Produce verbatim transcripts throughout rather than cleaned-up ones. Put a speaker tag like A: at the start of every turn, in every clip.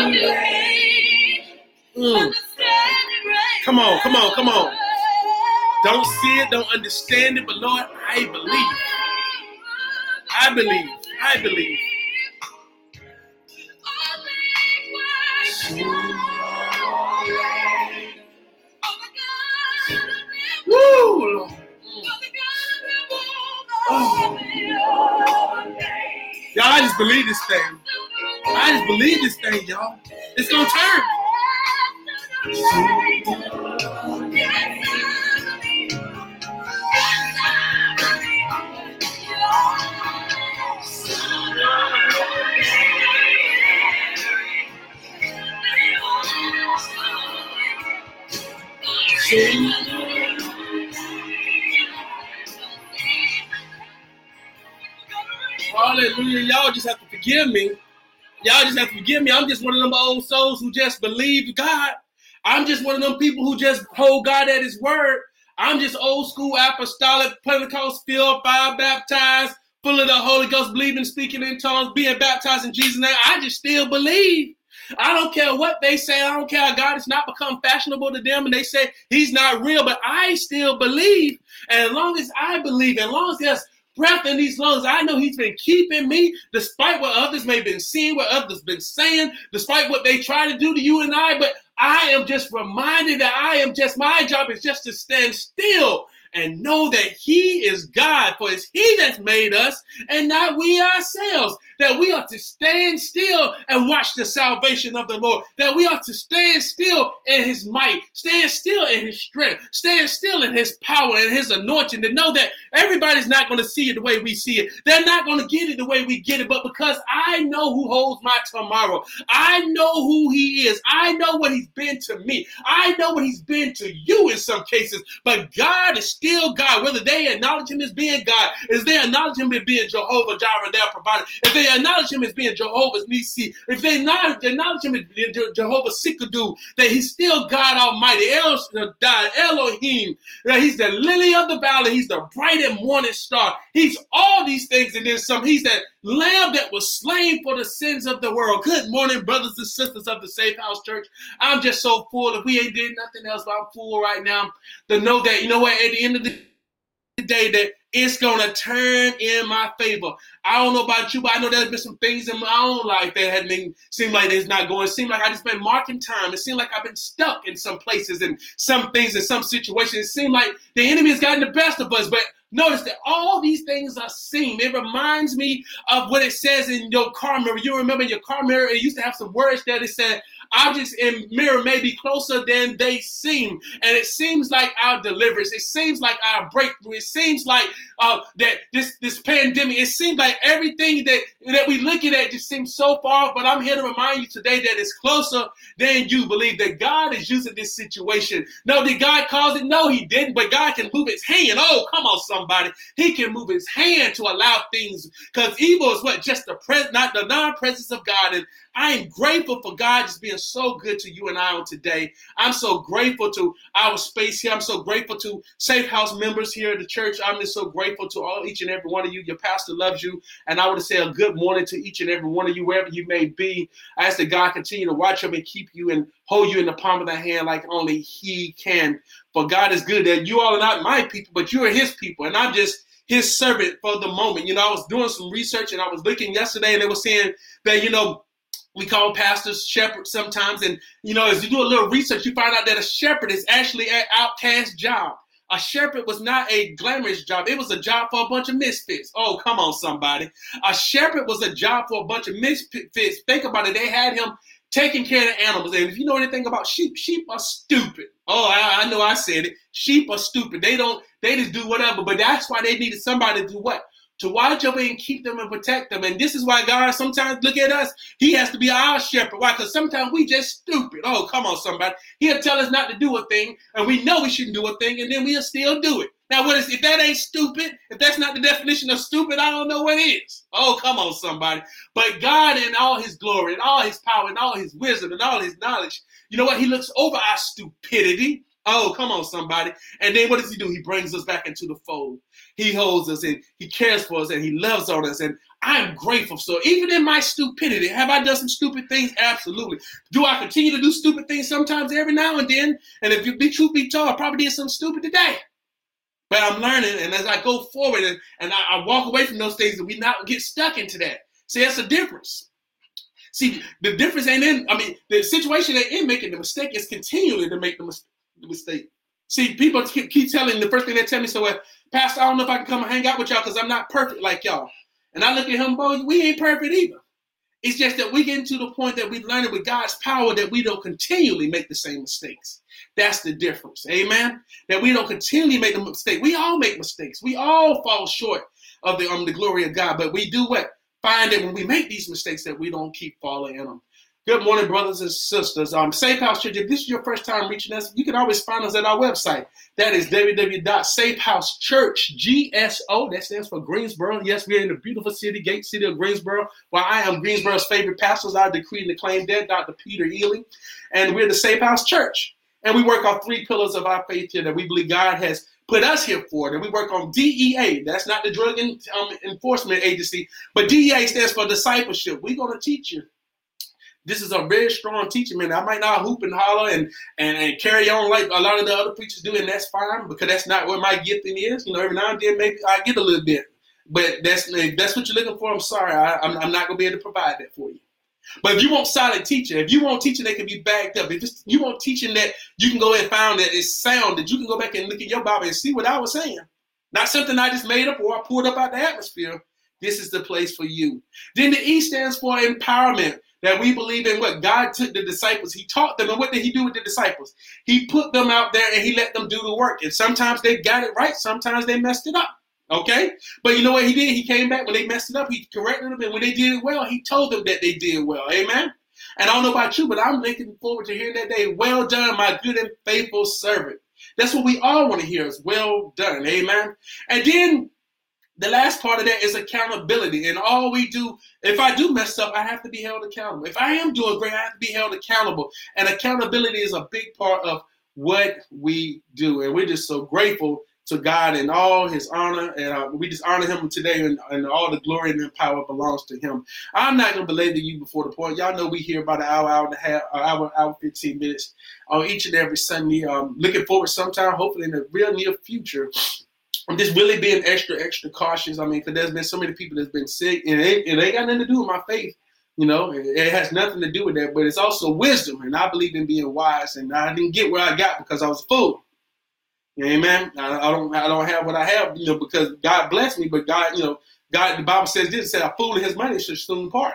A: Mm. Come on, come on, come on. Don't see it, don't understand it, but Lord, I believe. I believe. I believe. Woo, Lord. Oh. Y'all, I just believe this thing. I just believe this thing, y'all. It's gonna turn. Hallelujah. Y'all just have to forgive me. Y'all just have to forgive me. I'm just one of them old souls who just believe God. I'm just one of them people who just hold God at his word. I'm just old school apostolic, Pentecost, filled, fire, baptized, full of the Holy Ghost, believing, speaking in tongues, being baptized in Jesus' name. I just still believe. I don't care what they say. I don't care how God has not become fashionable to them and they say he's not real, but I still believe. And as long as I believe, as long as there's breath in these lungs, I know he's been keeping me despite what others may have been seeing, what others been saying, despite what they try to do to you and I. But I am just reminded that I am just, my job is just to stand still and know that he is God, for it's he that's made us and not we ourselves. That we ought to stand still and watch the salvation of the Lord. That we ought to stand still in his might, stand still in his strength, stand still in his power and his anointing, to know that everybody's not going to see it the way we see it. They're not going to get it the way we get it. But because I know who holds my tomorrow, I know who he is. I know what he's been to me. I know what he's been to you in some cases. But God is still God. Whether they acknowledge him as being God, is they acknowledge him as being Jehovah Jireh, their provider, if they acknowledge him as being Jehovah's Nisi, if they acknowledge him as being Jehovah Sikadu, that he's still God Almighty, El Shaddai, Elohim, that he's the lily of the valley, he's the bright and morning star, he's all these things and then some. He's that lamb that was slain for the sins of the world. Good morning, brothers and sisters of the Safe House Church. I'm just so full. If we ain't did nothing else, but I'm full right now to know that, you know what, at the end of the day, that it's gonna turn in my favor. I don't know about you, but I know there's been some things in my own life that had been seem like it's not going. It seemed like I just been marking time. It seemed like I've been stuck in some places and some things in some situations. It seemed like the enemy has gotten the best of us, but notice that all these things are seen. It reminds me of what it says in your car mirror. You remember your car mirror, it used to have some words there that said, objects in mirror may be closer than they seem. And it seems like our deliverance. It seems like our breakthrough. It seems like uh, that this, this pandemic, it seems like everything that, that we looking at just seems so far. But I'm here to remind you today that it's closer than you believe, that God is using this situation. No, did God cause it? No, he didn't. But God can move his hand. Oh, come on, somebody. He can move his hand to allow things, because evil is what? Just the pres- not the non-presence of God. And I am grateful for God just being so good to you and I on today. I'm so grateful to our space here. I'm so grateful to Safe House members here at the church. I'm just so grateful to all each and every one of you. Your pastor loves you. And I want to say a good morning to each and every one of you, wherever you may be. I ask that God continue to watch over and keep you and hold you in the palm of the hand like only he can. For God is good, that you all are not my people, but you are his people. And I'm just his servant for the moment. You know, I was doing some research and I was looking yesterday and they were saying that, you know, we call pastors shepherds sometimes. And, you know, as you do a little research, you find out that a shepherd is actually an outcast job. A shepherd was not a glamorous job. It was a job for a bunch of misfits. Oh, come on, somebody. A shepherd was a job for a bunch of misfits. Think about it. They had him taking care of the animals. And if you know anything about sheep, sheep are stupid. Oh, I, I know I said it. Sheep are stupid. They don't, they just do whatever. But that's why they needed somebody to do what? To watch over and keep them and protect them. And this is why God sometimes look at us. He has to be our shepherd. Why? Because sometimes we just stupid. Oh, come on, somebody. He'll tell us not to do a thing, and we know we shouldn't do a thing, and then we'll still do it. Now, what is, if that ain't stupid, if that's not the definition of stupid, I don't know what is. Oh, come on, somebody. But God in all his glory and all his power and all his wisdom and all his knowledge, you know what? He looks over our stupidity. Oh, come on, somebody. And then what does he do? He brings us back into the fold. He holds us and he cares for us and he loves on us. And I'm grateful. So even in my stupidity, have I done some stupid things? Absolutely. Do I continue to do stupid things sometimes every now and then? And if you be truth be told, I probably did something stupid today. But I'm learning, and as I go forward and, and I, I walk away from those things, and we not get stuck into that. See, that's the difference. See, the difference ain't in, I mean, the situation ain't in making the mistake, is continually to make the, mis- the mistake. See, people keep, keep telling, the first thing they tell me, so, well, Pastor, I don't know if I can come and hang out with y'all because I'm not perfect like y'all. And I look at him, boy, we ain't perfect either. It's just that we get to the point that we learn it with God's power that we don't continually make the same mistakes. That's the difference. Amen? That we don't continually make the mistake. We all make mistakes. We all fall short of the, um, the glory of God. But we do what? Find that when we make these mistakes that we don't keep falling in them. Good morning, brothers and sisters. Um, Safe House Church, if this is your first time reaching us, you can always find us at our website. That is w w w dot safe house church g s o. That stands for Greensboro. Yes, we're in the beautiful city, gate city of Greensboro, where I am Greensboro's favorite pastors. I decree and declaim that, Doctor Peter Ely. And we're the Safe House Church. And we work on three pillars of our faith here that we believe God has put us here for. That we work on D E A. That's not the Drug in, um, Enforcement Agency, but D E A stands for discipleship. We're going to teach you. This is a very strong teaching, man. I might not hoop and holler and, and, and carry on like a lot of the other preachers do, and that's fine because that's not what my gifting is. You know, every now and then maybe I get a little bit, but that's if that's what you're looking for. I'm sorry, I, I'm, I'm not going to be able to provide that for you. But if you want solid teaching, if you want teaching that can be backed up, if it's, you want teaching that you can go and find that it's sound, that you can go back and look at your Bible and see what I was saying, not something I just made up or I pulled up out the atmosphere, this is the place for you. Then the E stands for empowerment. That we believe in what God took the disciples. He taught them. And what did he do with the disciples? He put them out there and he let them do the work. And sometimes they got it right. Sometimes they messed it up. Okay? But you know what he did? He came back when they messed it up. He corrected them. And when they did it well, he told them that they did well. Amen? And I don't know about you, but I'm looking forward to hearing that day. Well done, my good and faithful servant. That's what we all want to hear is well done. Amen? And then the last part of that is accountability. And all we do, if I do mess up, I have to be held accountable. If I am doing great, I have to be held accountable. And accountability is a big part of what we do. And we're just so grateful to God and all his honor. And uh, we just honor him today, and, and all the glory and power belongs to him. I'm not going to belabor you before the point. Y'all know we here about an hour, hour and a half, an hour, hour, fifteen minutes on uh, each and every Sunday. Um, looking forward sometime, hopefully in the real near future, I'm just really being extra, extra cautious. I mean, because there's been so many people that's been sick, and it, it ain't got nothing to do with my faith. You know, it, it has nothing to do with that, but it's also wisdom, and I believe in being wise. And I didn't get where I got because I was a fool. Amen. I, I don't, I don't have what I have, you know, because God blessed me, but God, you know, God, the Bible says this: "Said a fool and his money should soon part."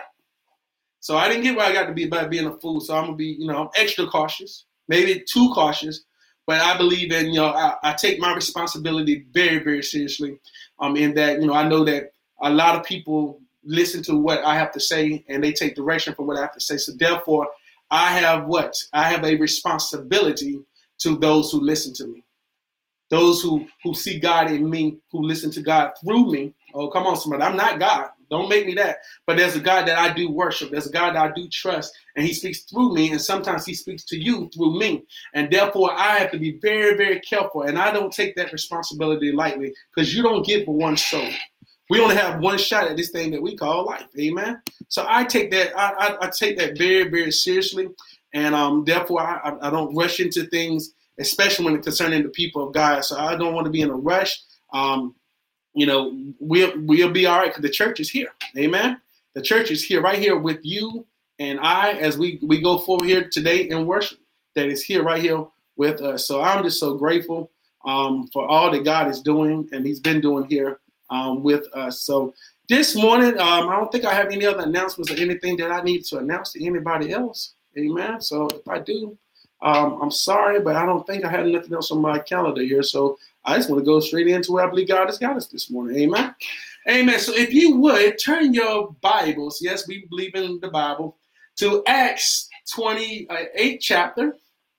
A: So I didn't get where I got to be by being a fool. So I'm gonna be, you know, I'm extra cautious, maybe too cautious. But I believe in, you know, I, I take my responsibility very, very seriously. Um, in that, you know, I know that a lot of people listen to what I have to say and they take direction from what I have to say. So therefore, I have what? I have a responsibility to those who listen to me. Those who, who see God in me, who listen to God through me. Oh, come on, somebody. I'm not God. Don't make me that. But there's a God that I do worship. There's a God that I do trust. And he speaks through me. And sometimes he speaks to you through me. And therefore, I have to be very, very careful. And I don't take that responsibility lightly, because you don't get but one soul. We only have one shot at this thing that we call life. Amen. So I take that. I, I, I take that very, very seriously. And um, therefore, I, I don't rush into things, especially when it's concerning the people of God. So I don't want to be in a rush. Um, You know, we'll, we'll be all right because the church is here. Amen. The church is here, right here with you and I as we, we go forward here today in worship, that is here, right here with us. So I'm just so grateful um, for all that God is doing and he's been doing here um, with us. So this morning, um, I don't think I have any other announcements or anything that I need to announce to anybody else. Amen. So if I do, um, I'm sorry, but I don't think I have nothing else on my calendar here. So I just want to go straight into where I believe God has got us this morning. Amen. Amen. So if you would turn your Bibles, yes, we believe in the Bible, to Acts twenty-eight chapter.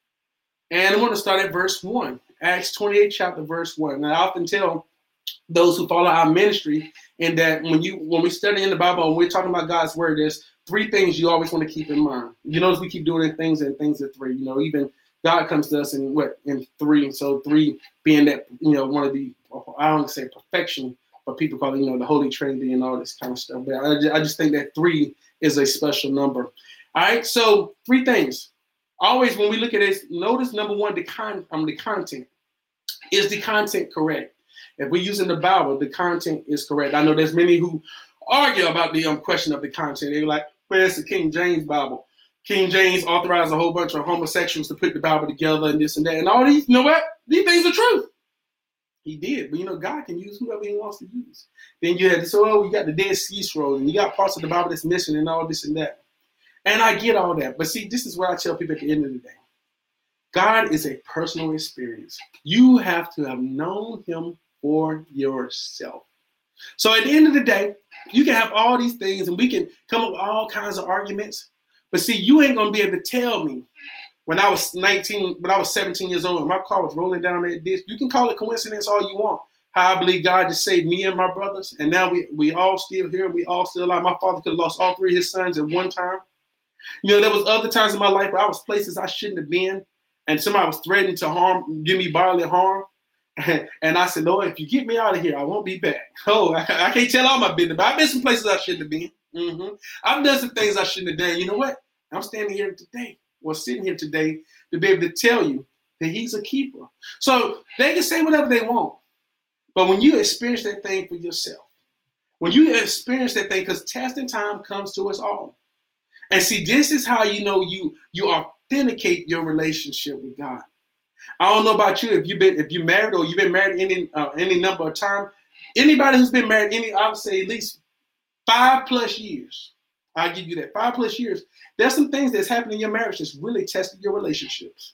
A: And I'm going to start at verse one. Acts twenty-eight chapter, verse one. And I often tell those who follow our ministry in that when you when we study in the Bible and we're talking about God's word, there's three things you always want to keep in mind. You notice we keep doing things and things at three. You know, even God comes to us in what? In three. So three being that, you know, one of the, I don't say perfection, but people call it, you know, the Holy Trinity and all this kind of stuff. But I just, I just think that three is a special number. All right, so three things. Always when we look at this, notice number one, the con um, the content. Is the content correct? If we're using the Bible, the content is correct. I know there's many who argue about the um, question of the content. They're like, where's the King James Bible? King James authorized a whole bunch of homosexuals to put the Bible together and this and that. And all these, you know what? These things are true. He did. But, you know, God can use whoever he wants to use. Then you had this, oh, you got the Dead Sea Scrolls, and you got parts of the Bible that's missing and all this and that. And I get all that. But see, this is what I tell people at the end of the day. God is a personal experience. You have to have known him for yourself. So at the end of the day, you can have all these things and we can come up with all kinds of arguments. But see, you ain't going to be able to tell me when I was nineteen, when I was seventeen years old and my car was rolling down that ditch. You can call it coincidence all you want. How I believe God just saved me and my brothers. And now we, we all still here. We all still alive. My father could have lost all three of his sons at one time. You know, there was other times in my life where I was places I shouldn't have been. And somebody was threatening to harm, give me bodily harm. And, and I said, Lord, if you get me out of here, I won't be back. Oh, I, I can't tell all my business, but I've been some places I shouldn't have been. Mm-hmm. I've done some things I shouldn't have done. You know what? I'm standing here today, or sitting here today, to be able to tell you that he's a keeper. So they can say whatever they want. But when you experience that thing for yourself, when you experience that thing, because testing time comes to us all. And see, this is how you know you you are authenticate your relationship with God. I don't know about you if you've been if you're married or you've been married any uh, any number of times. Anybody who's been married any, I would say at least five plus years. I'll give you that five plus years. There's some things that's happened in your marriage that's really tested your relationships.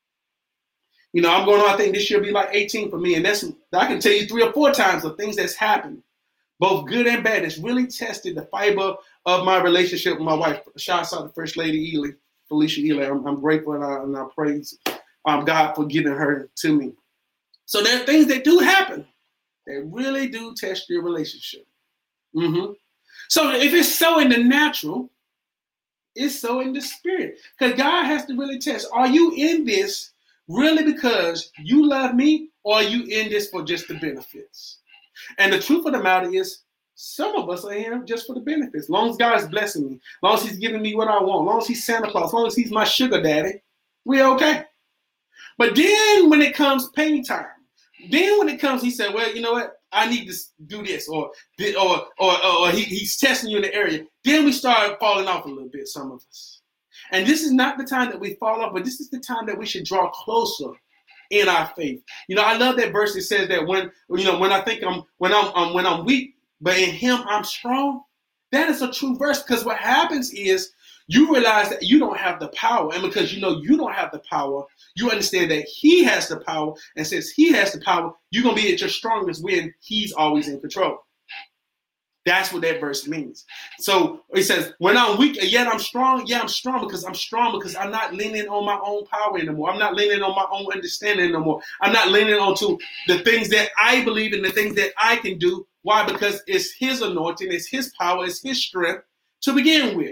A: You know, I'm going on. I think this year will be like eighteen for me, and that's I can tell you three or four times of things that's happened, both good and bad. That's really tested the fiber of my relationship with my wife. Shout out to First Lady Ely. Felicia Ely. I'm, I'm grateful and I, and I praise um, God for giving her to me. So there are things that do happen that really do test your relationship. Mm-hmm. So if it's so in the natural, it's so in the spirit. Because God has to really test. Are you in this really because you love me, or are you in this for just the benefits? And the truth of the matter is, some of us are here just for the benefits. As long as God is blessing me, as long as he's giving me what I want, as long as he's Santa Claus, as long as he's my sugar daddy, we're okay. But then when it comes pain time, then when it comes, he said, well, you know what? I need to do this, or or or, or he, he's testing you in the area. Then we start falling off a little bit, some of us. And this is not the time that we fall off, but this is the time that we should draw closer in our faith. You know, I love that verse that says that when, you know, when I think I'm, when I'm, um, when I'm weak, but in him I'm strong. That is a true verse, because what happens is you realize that you don't have the power. And because you know you don't have the power, you understand that he has the power. And since he has the power, you're going to be at your strongest when he's always in control. That's what that verse means. So he says, when I'm weak, and yet I'm strong. Yeah, I'm strong because I'm strong because I'm not leaning on my own power anymore. I'm not leaning on my own understanding anymore. I'm not leaning on to the things that I believe in, the things that I can do. Why? Because it's his anointing, it's his power, it's his strength to begin with.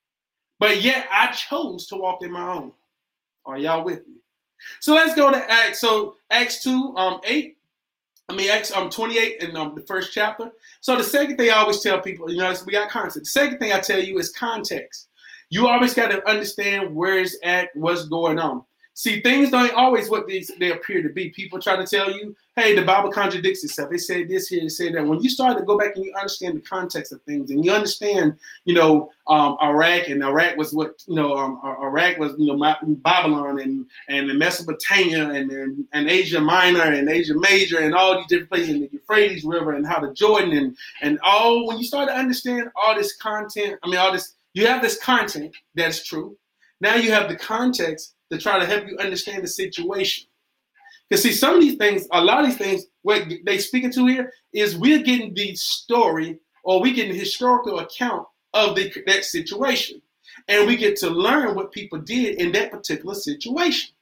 A: But yet I chose to walk in my own. Are y'all with me? So let's go to Acts. So Acts two, um, eight. I mean, Acts um, twenty-eight in um, the first chapter. So the second thing I always tell people, you know, we got context. The second thing I tell you is context. You always got to understand where it's at, what's going on. See, things don't always what they, they appear to be. People try to tell you, hey, the Bible contradicts itself. They say this here, they say that. When you start to go back and you understand the context of things, and you understand, you know, um, Iraq, and Iraq was what, you know, um, Iraq was, you know, Babylon and, and Mesopotamia and, and, and Asia Minor and Asia Major and all these different places in the Euphrates River and how the Jordan and, and all, when you start to understand all this content, I mean, all this, you have this content that's true. Now you have the context to try to help you understand the situation. Because see, some of these things, a lot of these things, what they speaking to here is we're getting the story, or we getting the historical account of the, that situation. And we get to learn what people did in that particular situation.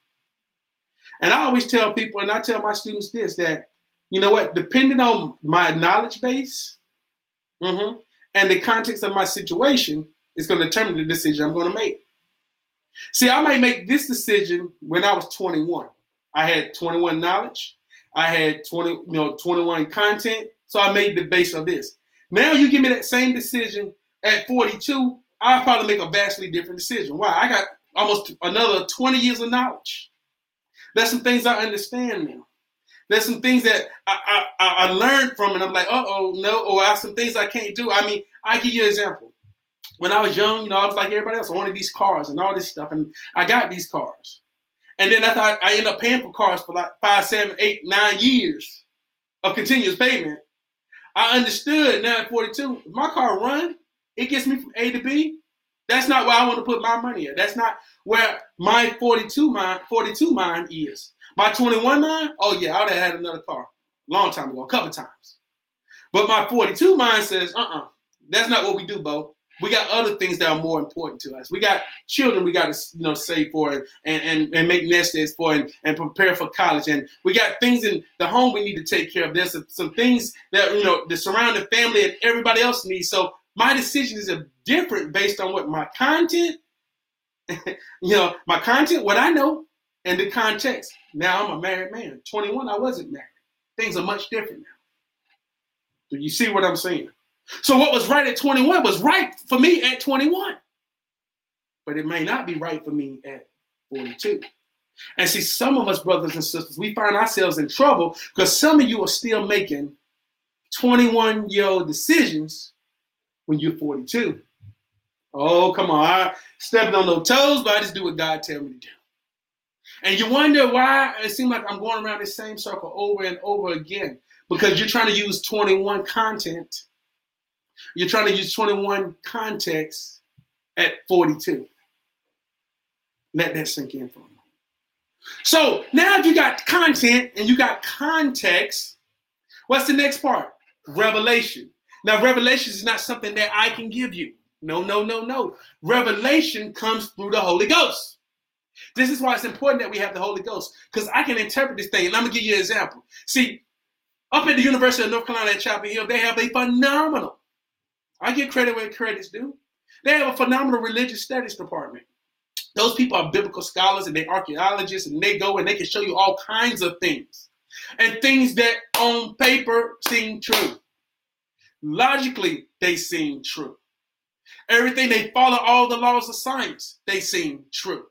A: And I always tell people, and I tell my students this, that, you know what, depending on my knowledge base mm-hmm, and the context of my situation is going to determine the decision I'm going to make. See, I might make this decision when I was twenty-one. I had twenty-one knowledge. I had twenty, you know, twenty-one content. So I made the base of this. Now you give me that same decision at forty-two, I'll probably make a vastly different decision. Why? I got almost another twenty years of knowledge. There's some things I understand now. There's some things that I, I, I learned from, and I'm like, uh-oh, no, or I have some things I can't do. I mean, I give you an example. When I was young, you know, I was like everybody else. I wanted these cars and all this stuff, and I got these cars. And then I thought I ended up paying for cars for like five, seven, eight, nine years of continuous payment. I understood now at forty-two, if my car run, it gets me from A to B. That's not where I want to put my money at. That's not where my forty-two mind, forty-two mind is. My twenty-one mind, oh yeah, I would have had another car a long time ago, a couple times. But my forty-two mind says, uh-uh, that's not what we do, Bo. We got other things that are more important to us. We got children we got to, you know, save for and, and, and make nest eggs for and, and prepare for college. And we got things in the home we need to take care of. There's some, some things that, you know, the surrounding family and everybody else needs. So my decisions are different based on what my content, you know, my content, what I know, and the context. Now I'm a married man. twenty-one, I wasn't married. Things are much different now. Do you see what I'm saying? So what was right at twenty-one was right for me at twenty-one. But it may not be right for me at forty-two. And see, some of us brothers and sisters, we find ourselves in trouble because some of you are still making twenty-one-year-old decisions when you're forty-two. Oh, come on. I stepping on those toes, but I just do what God tells me to do. And you wonder why it seems like I'm going around this same circle over and over again. Because you're trying to use twenty-one content. You're trying to use twenty-one context at forty-two. Let that sink in for a moment. So now if you got content and you got context, what's the next part? Revelation. Now, revelation is not something that I can give you. No, no, no, no. Revelation comes through the Holy Ghost. This is why it's important that we have the Holy Ghost, because I can interpret this thing. And I'm going to give you an example. See, up at the University of North Carolina at Chapel Hill, they have a phenomenal, I give credit where credit's due, they have a phenomenal religious studies department. Those people are biblical scholars and they're archaeologists, and they go and they can show you all kinds of things. And things that on paper seem true. Logically, they seem true. Everything, they follow all the laws of science, they seem true.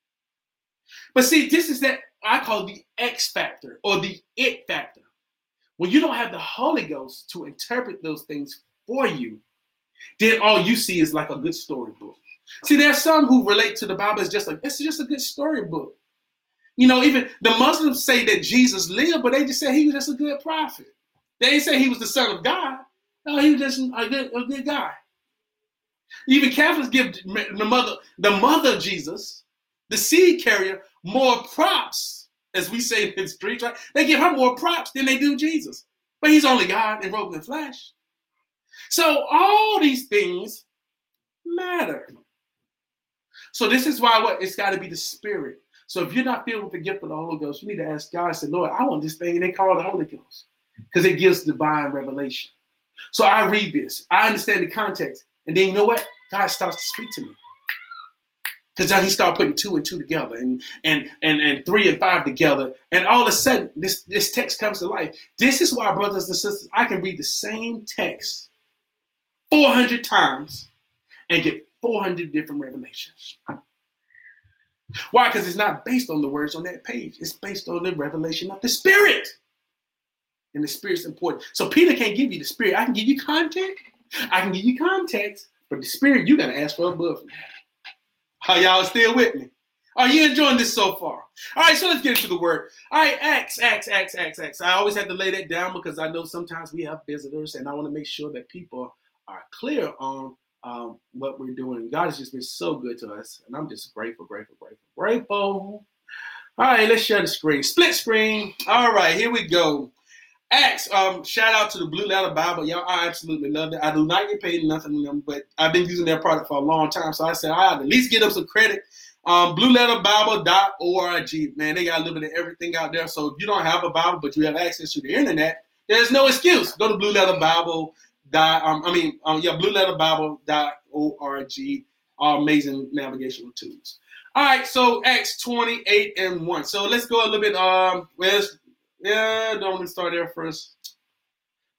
A: But see, this is that I call the X factor or the it factor. When you don't have the Holy Ghost to interpret those things for you, then all you see is like a good storybook. See, there's some who relate to the Bible as just like, it's just a good storybook. You know, even the Muslims say that Jesus lived, but they just say he was just a good prophet. They didn't say he was the son of God. No, he was just a good, a good guy. Even Catholics give the mother, the mother of Jesus, the seed carrier, more props, as we say in the streets, right? They give her more props than they do Jesus. But he's only God and robed in flesh. So all these things matter. So this is why what it's got to be the Spirit. So if you're not filled with the gift of the Holy Ghost, you need to ask God, say, Lord, I want this thing, and they call it the Holy Ghost because it gives divine revelation. So I read this, I understand the context, and then you know what? God starts to speak to me. Because then he started putting two and two together and, and, and, and three and five together. And all of a sudden, this, this text comes to life. This is why, brothers and sisters, I can read the same text four hundred times and get four hundred different revelations. Why? Because it's not based on the words on that page. It's based on the revelation of the Spirit. And the Spirit's important. So Peter can't give you the Spirit. I can give you content. I can give you context. But the Spirit, you got to ask for above from that. Are y'all still with me? Are you enjoying this so far? All right, so let's get into the word. All right, Acts, Acts, Acts, Acts, Acts. I always have to lay that down because I know sometimes we have visitors, and I want to make sure that people are clear on um, what we're doing. God has just been so good to us, and I'm just grateful, grateful, grateful, grateful. All right, let's share the screen. Split screen. All right, here we go. Acts, um, shout out to the Blue Letter Bible. Y'all, I absolutely love it. I do not get paid nothing from them, but I've been using their product for a long time. So I said I had to at least give them some credit. Um, blue letter bible dot org. Man, they got a little bit of everything out there. So if you don't have a Bible, but you have access to the internet, there's no excuse. Go to Blue Letter Bible. Dot, um, I mean, um, yeah, blue letter bible dot org. All amazing navigational tools. All right, so Acts twenty-eight and one. So let's go a little bit. Um, where's Yeah, don't we start there first?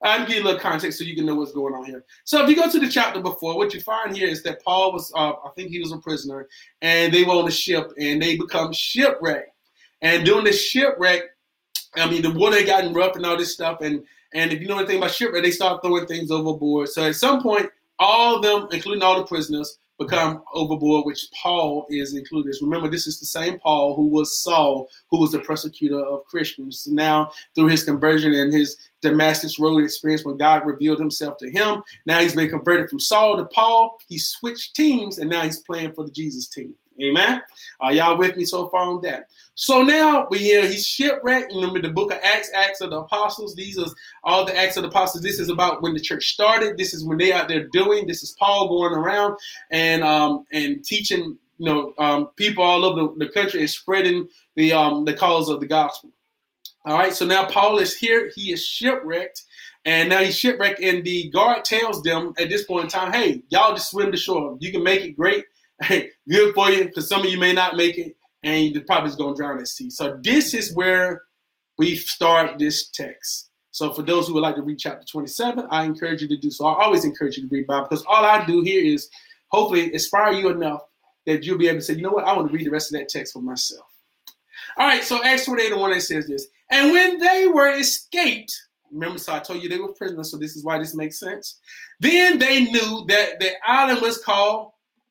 A: I'll give you a little context so you can know what's going on here. So if you go to the chapter before, what you find here is that Paul was, uh, I think he was a prisoner, and they were on a ship, and they become shipwrecked. And during the shipwreck, I mean, the water had gotten rough and all this stuff, and and if you know anything about shipwreck, they start throwing things overboard. So at some point, all of them, including all the prisoners, become overboard, which Paul is included. Remember, this is the same Paul who was Saul, who was the persecutor of Christians. So now, through his conversion and his Damascus Road experience, when God revealed himself to him, now he's been converted from Saul to Paul. He switched teams, and now he's playing for the Jesus team. Amen? Are y'all with me so far on that? So now we hear he's shipwrecked. Remember the book of Acts, Acts of the Apostles. These are all the Acts of the Apostles. This is about when the church started. This is when they out there doing. This is Paul going around and um, and teaching, you know, um, people all over the, the country and spreading the um, the cause of the gospel. All right. So now Paul is here. He is shipwrecked. And now he's shipwrecked. And the guard tells them at this point in time, hey, y'all just swim to shore. You can make it, great. Hey, good for you, because some of you may not make it, and you're probably just going to drown at sea. So this is where we start this text. So for those who would like to read chapter twenty-seven, I encourage you to do so. I always encourage you to read Bible, because all I do here is hopefully inspire you enough that you'll be able to say, you know what, I want to read the rest of that text for myself. All right, so Acts twenty-eight and one, it says this. And when they were escaped, remember, so I told you they were prisoners, so this is why this makes sense. Then they knew that the island was called,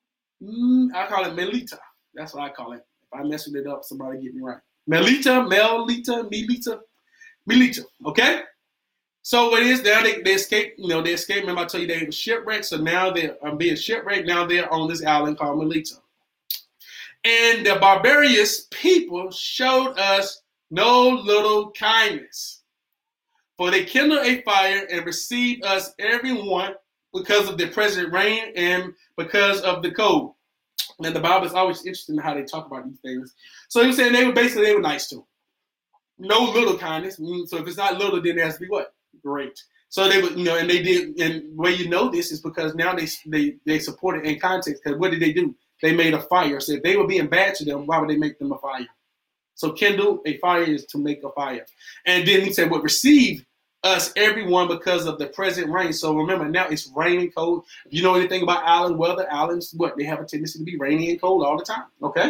A: I call it Melita. That's what I call it. If I mess it up, somebody get me right. Melita, Melita, Melita, Melita. Okay? So what it is, now they, they escaped, you know, they escaped. Remember I told you they were shipwrecked. So now they're um, being shipwrecked. Now they're on this island called Melita. And the barbarous people showed us no little kindness. For they kindled a fire and received us everyone because of the present rain and because of the cold. And the Bible is always interesting in how they talk about these things. So he was saying they were basically, they were nice to him. No little kindness. So if it's not little, then it has to be what? Great. So they would, you know, and they did, and the way you know this is because now they they they supported in context. Because what did they do? They made a fire. So if they were being bad to them, why would they make them a fire? So kindle a fire is to make a fire. And then he said, what received us, everyone, because of the present rain. So remember, now it's raining cold. If you know anything about island weather, islands, what? They have a tendency to be rainy and cold all the time, okay?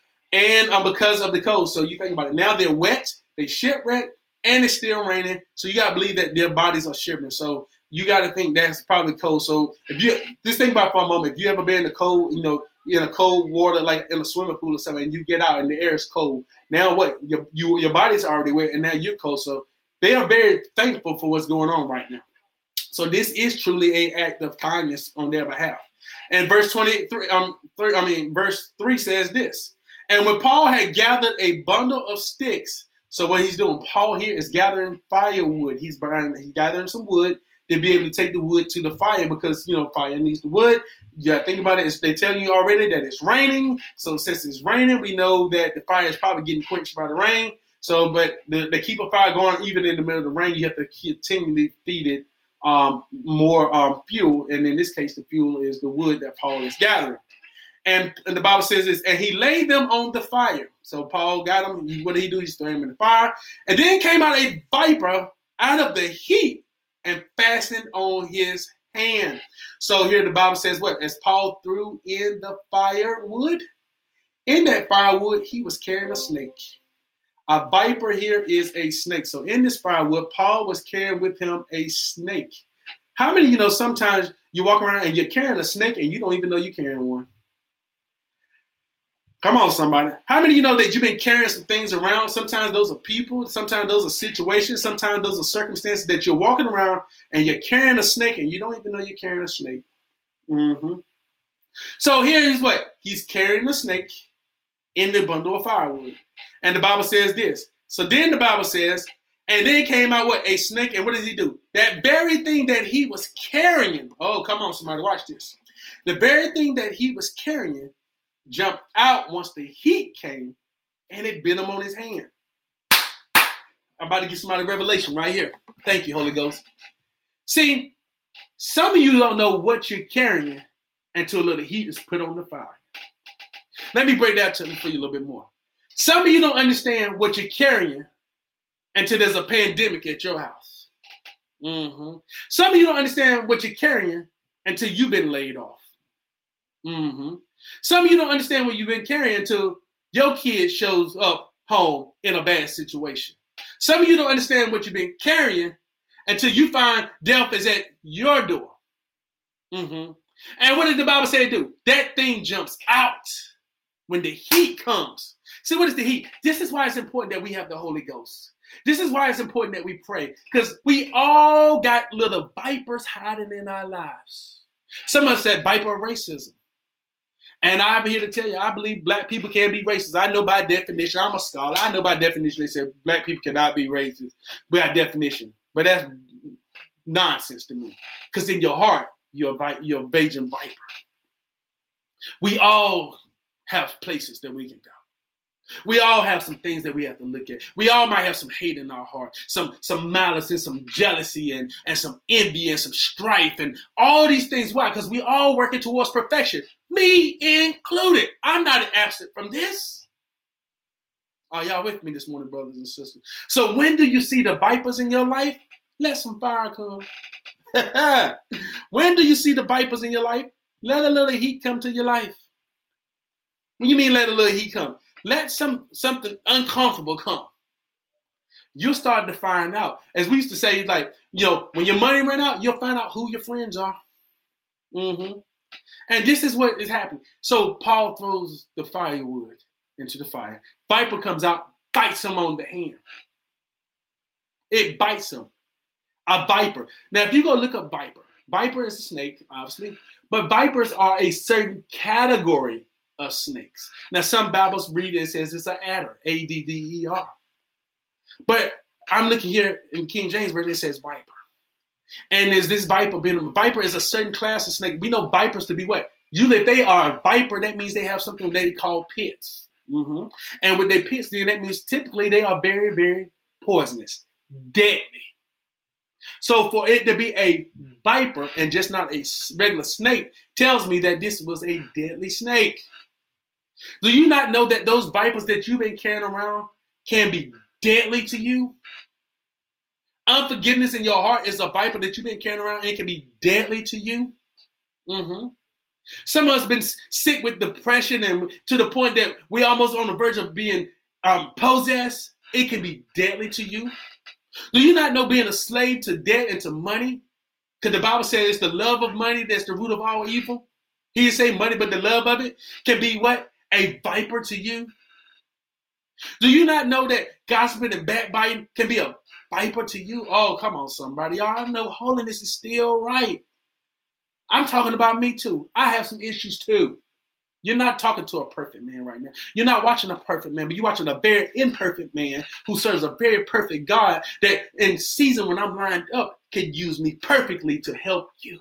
A: And um, because of the cold. So you think about it. Now they're wet, they shipwrecked, and it's still raining. So you got to believe that their bodies are shivering. So you got to think that's probably cold. So if you just think about it for a moment, if you ever been in the cold, you know, in a cold water, like in a swimming pool or something, and you get out and the air is cold. Now what? Your, you, your body's already wet, and now you're cold. So they are very thankful for what's going on right now. So this is truly an act of kindness on their behalf. And verse twenty-three, um, three, I mean, verse three says this. And when Paul had gathered a bundle of sticks, so what he's doing, Paul here is gathering firewood. He's burning, he's gathering some wood to be able to take the wood to the fire because, you know, fire needs the wood. You got to think about it. It's, they tell you already that it's raining. So since it's raining, we know that the fire is probably getting quenched by the rain. So, but the, they keep a fire going even in the middle of the rain. You have to continually feed it um, more um, fuel. And in this case, the fuel is the wood that Paul is gathering. And, and the Bible says this, and he laid them on the fire. So Paul got them. What did he do? He threw them in the fire. And then came out a viper out of the heat and fastened on his hand. So here the Bible says what? As Paul threw in the firewood, in that firewood, he was carrying a snake. A viper here is a snake. So in this firewood, Paul was carrying with him a snake. How many of you know sometimes you walk around and you're carrying a snake and you don't even know you're carrying one? Come on, somebody. How many of you know that you've been carrying some things around? Sometimes those are people. Sometimes those are situations. Sometimes those are circumstances that you're walking around and you're carrying a snake and you don't even know you're carrying a snake. Mm-hmm. So here's what? He's carrying a snake in the bundle of firewood. And the Bible says this. So then the Bible says, and then came out what? A snake. And what did he do? That very thing that he was carrying. Oh, come on, somebody, watch this. The very thing that he was carrying jumped out once the heat came, and it bit him on his hand. I'm about to give somebody a revelation right here. Thank you, Holy Ghost. See, some of you don't know what you're carrying until a little heat is put on the fire. Let me break that to you for you a little bit more. Some of you don't understand what you're carrying until there's a pandemic at your house. Mm-hmm. Some of you don't understand what you're carrying until you've been laid off. Mm-hmm. Some of you don't understand what you've been carrying until your kid shows up home in a bad situation. Some of you don't understand what you've been carrying until you find death is at your door. Mm-hmm. And what did the Bible say do? That thing jumps out when the heat comes. See, what is the heat? This is why it's important that we have the Holy Ghost. This is why it's important that we pray, because we all got little vipers hiding in our lives. Someone said viper racism. And I'm here to tell you, I believe black people can be racist. I know by definition, I'm a scholar. I know by definition they said black people cannot be racist by definition. But that's nonsense to me. Because in your heart, you're a, you're a Bajan viper. We all have places that we can go. We all have some things that we have to look at. We all might have some hate in our heart, some, some malice and some jealousy and, and some envy and some strife and all these things. Why? Because we all working towards perfection. Me included. I'm not absent from this. Are y'all with me this morning, brothers and sisters? So when do you see the vipers in your life? Let some fire come. When do you see the vipers in your life? Let a little heat come to your life. What do you mean let a little heat come? Let some something uncomfortable come. You'll start to find out. As we used to say, like, you know, when your money run out, you'll find out who your friends are. Mm-hmm. And this is what is happening. So Paul throws the firewood into the fire. Viper comes out, bites him on the hand. It bites him. A viper. Now, if you go look up viper, viper is a snake, obviously, but vipers are a certain category of snakes. Now, some Bibles read it and says it's an adder, A D D E R. But I'm looking here in King James Version, it says viper. And is this viper being a viper is a certain class of snake. We know vipers to be what? Usually if they are a viper, that means they have something they call pits. Mm-hmm. And with their pits, then that means typically they are very, very poisonous, deadly. So for it to be a viper and just not a regular snake tells me that this was a deadly snake. Do you not know that those vipers that you've been carrying around can be deadly to you? Unforgiveness in your heart is a viper that you've been carrying around and it can be deadly to you. Mm-hmm. Some of us have been sick with depression and to the point that we're almost on the verge of being um, possessed. It can be deadly to you. Do you not know being a slave to debt and to money? Because the Bible says it's the love of money that's the root of all evil. He didn't say money, but the love of it can be what? A viper to you. Do you not know that gossiping and backbiting can be a viper to you? Oh, come on, somebody. Y'all know holiness is still right. I'm talking about me too. I have some issues too. You're not talking to a perfect man right now. You're not watching a perfect man, but you're watching a very imperfect man who serves a very perfect God that in season when I'm lined up can use me perfectly to help you.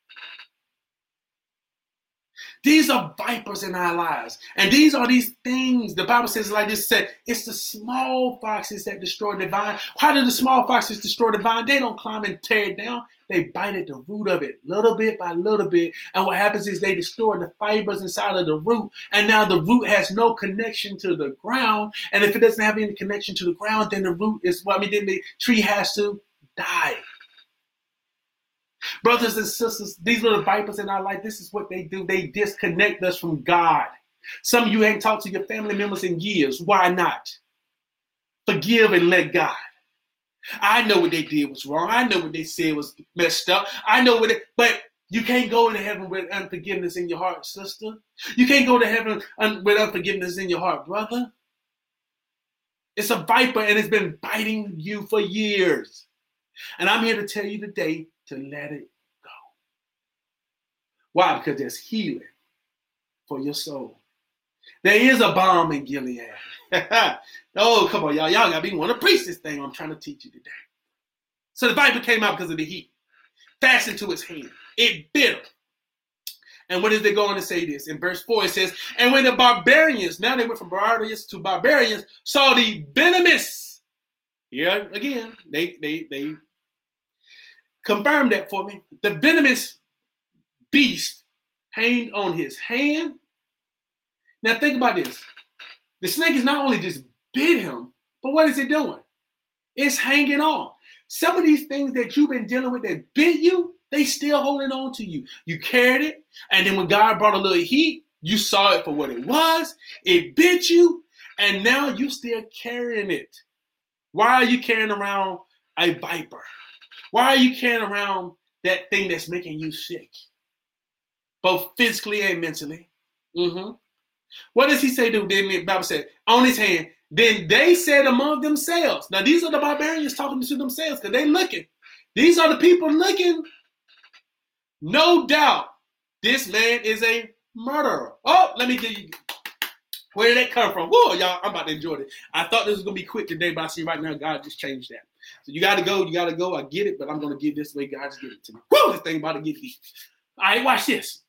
A: These are vipers in our lives. And these are these things. The Bible says like this, said, it's the small foxes that destroy the vine. How do the small foxes destroy the vine? They don't climb and tear it down. They bite at the root of it, little bit by little bit. And what happens is they destroy the fibers inside of the root. And now the root has no connection to the ground. And if it doesn't have any connection to the ground, then the root is, well, I mean, then the tree has to die. Brothers and sisters, these little vipers in our life, this is what they do. They disconnect us from God. Some of you ain't talked to your family members in years. Why not? Forgive and let God. I know what they did was wrong. I know what they said was messed up. I know what it, but you can't go to heaven with unforgiveness in your heart, sister. You can't go to heaven un, with unforgiveness in your heart, brother. It's a viper and it's been biting you for years. And I'm here to tell you today to let it go. Why? Because there's healing for your soul. There is a balm in Gilead. Oh, come on, y'all. Y'all got me want to preach this thing I'm trying to teach you today. So the viper came out because of the heat. Fastened to his hand. It bit him. And what is they going to say this? In verse four, it says, and when the barbarians, now they went from barbarians to barbarians, saw the venomous. Here again, they, they, they confirmed that for me. The venomous beast hanged on his hand. Now think about this. The snake is not only just bit him, but what is it doing? It's hanging on. Some of these things that you've been dealing with that bit you, they still holding on to you. You carried it, and then when God brought a little heat, you saw it for what it was. It bit you, and now you still carrying it. Why are you carrying around a viper? Why are you carrying around that thing that's making you sick? Both physically and mentally. Mm-hmm. What does he say to them? The Bible said, on his hand, then they said among themselves. Now, these are the barbarians talking to themselves because they're looking. These are the people looking. No doubt, this man is a murderer. Oh, let me give you, where did that come from? Whoa, y'all, I'm about to enjoy it. I thought this was going to be quick today, but I see right now God just changed that. So you got to go, you got to go. I get it, but I'm going to give this way God just give it to me. Whoa, this thing about to get deep. All right, watch this.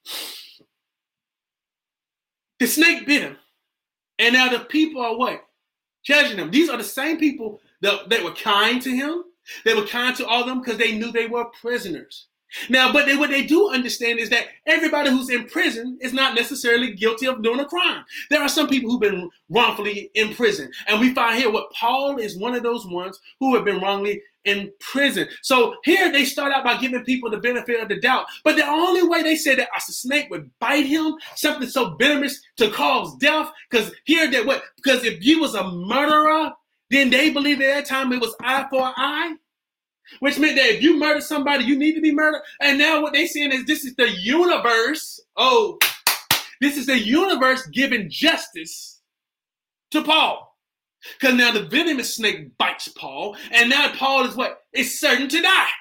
A: The snake bit him. And now the people are what? Judging him. These are the same people that, that were kind to him. They were kind to all of them because they knew they were prisoners. Now, but they, what they do understand is that everybody who's in prison is not necessarily guilty of doing a crime. There are some people who've been wrongfully in prison. And we find here what Paul is one of those ones who have been wrongly in prison. So here they start out by giving people the benefit of the doubt. But the only way they said that a snake would bite him, something so venomous to cause death, because here that what? Because if you was a murderer, then they believed at that time it was eye for eye. Which meant that if you murder somebody, you need to be murdered. And now what they're saying is this is the universe. Oh, this is the universe giving justice to Paul. Because now the venomous snake bites Paul. And now Paul is what? Is certain to die.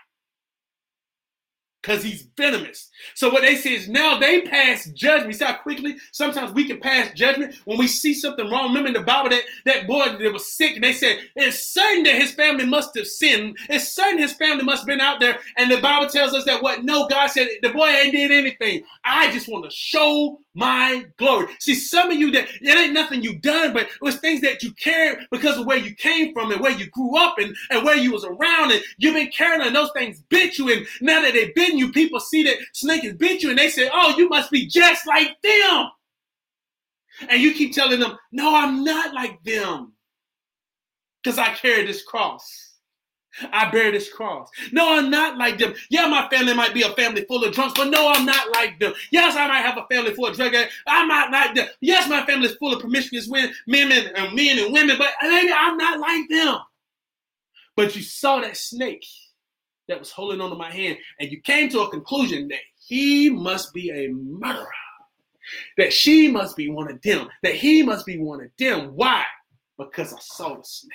A: Because he's venomous. So what they say is now they pass judgment. See how quickly sometimes we can pass judgment when we see something wrong. Remember in the Bible that that boy that was sick and they said it's certain that his family must have sinned. It's certain his family must have been out there. And the Bible tells us that what? No, God said the boy ain't did anything. I just want to show my glory. See, some of you that it ain't nothing you done, but it was things that you carried because of where you came from and where you grew up and, and where you was around and you've been carrying and those things bit you. And now that they bitten you, people see that snake has bit you and they say, oh, you must be just like them. And you keep telling them, no, I'm not like them because I carry this cross. I bear this cross. No, I'm not like them. Yeah, my family might be a family full of drunks, but no, I'm not like them. Yes, I might have a family full of drug addicts. I'm not like them. Yes, my family is full of promiscuous men, men, and, uh, men and women, but maybe I'm not like them. But you saw that snake that was holding onto my hand, and you came to a conclusion that he must be a murderer, that she must be one of them, that he must be one of them. Why? Because I saw the snake.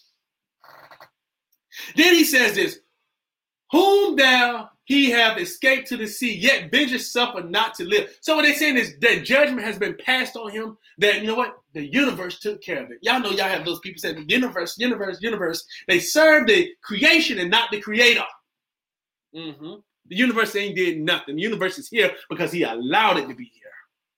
A: Then he says this, whom thou he have escaped to the sea, yet vengeance suffer not to live. So what they're saying is that judgment has been passed on him, that, you know what, the universe took care of it. Y'all know y'all have those people say, the universe, universe, universe. They serve the creation and not the creator. Mm-hmm. The universe ain't did nothing. The universe is here because he allowed it to be here.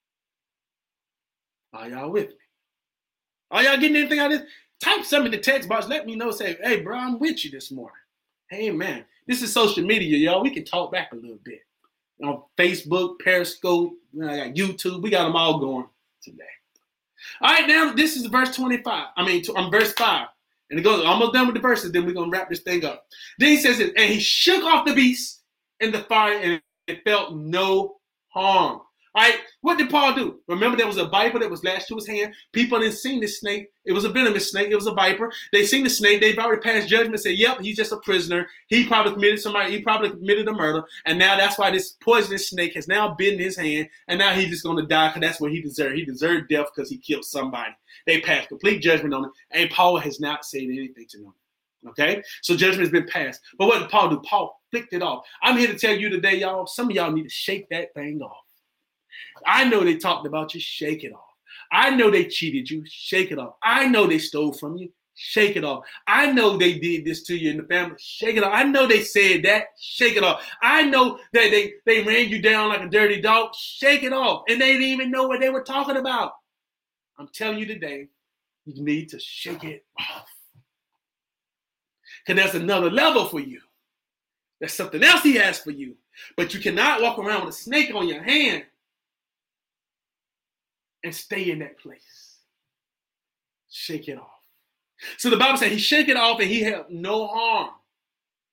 A: Are y'all with me? Are y'all getting anything out of this? Type something in the text box. Let me know. Say, hey, bro, I'm with you this morning. Hey, man. This is social media, y'all. We can talk back a little bit. On Facebook, Periscope, I got YouTube. We got them all going today. All right, now this is verse twenty-five. I mean, I'm um, verse five. And it goes almost done with the verses. Then we're going to wrap this thing up. Then he says this, and he shook off the beast in the fire and it felt no harm. All right, what did Paul do? Remember, there was a viper that was lashed to his hand. People didn't see this snake. It was a venomous snake. It was a viper. They seen the snake. They've already passed judgment and said, yep, he's just a prisoner. He probably committed somebody. He probably committed a murder. And now that's why this poisonous snake has now bitten his hand. And now he's just going to die because that's what he deserved. He deserved death because he killed somebody. They passed complete judgment on him. And Paul has not said anything to them. Okay? So judgment has been passed. But what did Paul do? Paul flicked it off. I'm here to tell you today, y'all, some of y'all need to shake that thing off. I know they talked about you. Shake it off. I know they cheated you. Shake it off. I know they stole from you. Shake it off. I know they did this to you in the family. Shake it off. I know they said that. Shake it off. I know that they, they ran you down like a dirty dog. Shake it off. And they didn't even know what they were talking about. I'm telling you today, you need to shake it off. Because there's another level for you. There's something else he has for you. But you cannot walk around with a snake on your hand and stay in that place. Shake it off. So the Bible said he shake it off and he had no harm.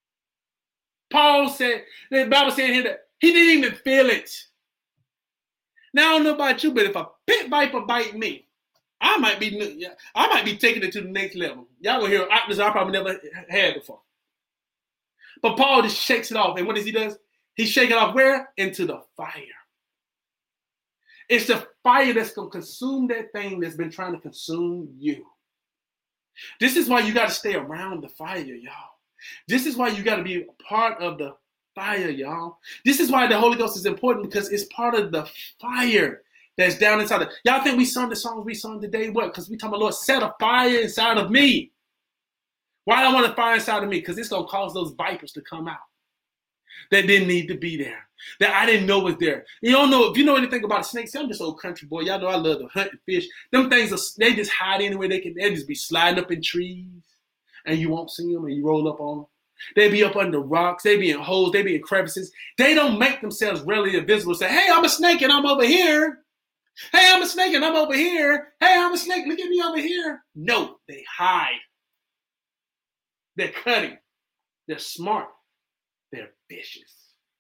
A: Paul said, the Bible said here that he didn't even feel it. Now, I don't know about you, but if a pit viper bite me, I might be I might be taking it to the next level. Y'all gonna hear this I probably never had before. But Paul just shakes it off. And what does he do? He shakes it off where? Into the fire. It's the fire that's going to consume that thing that's been trying to consume you. This is why you got to stay around the fire, y'all. This is why you got to be a part of the fire, y'all. This is why the Holy Ghost is important, because it's part of the fire that's down inside of y'all. Think we sung the songs we sung today? What? Because we talking about, Lord, set a fire inside of me. Why do I want a fire inside of me? Because it's going to cause those vipers to come out that didn't need to be there, that I didn't know was there. You don't know, if you know anything about snakes, I'm just an old country boy. Y'all know I love to hunt and fish. Them things, are, they just hide anywhere they can. They just be sliding up in trees, and you won't see them, and you roll up on them. They be up under rocks. They be in holes. They be in crevices. They don't make themselves readily visible. Say, hey, I'm a snake, and I'm over here. Hey, I'm a snake, and I'm over here. Hey, I'm a snake. Look at me over here. No, they hide. They're cunning. They're smart. They're vicious.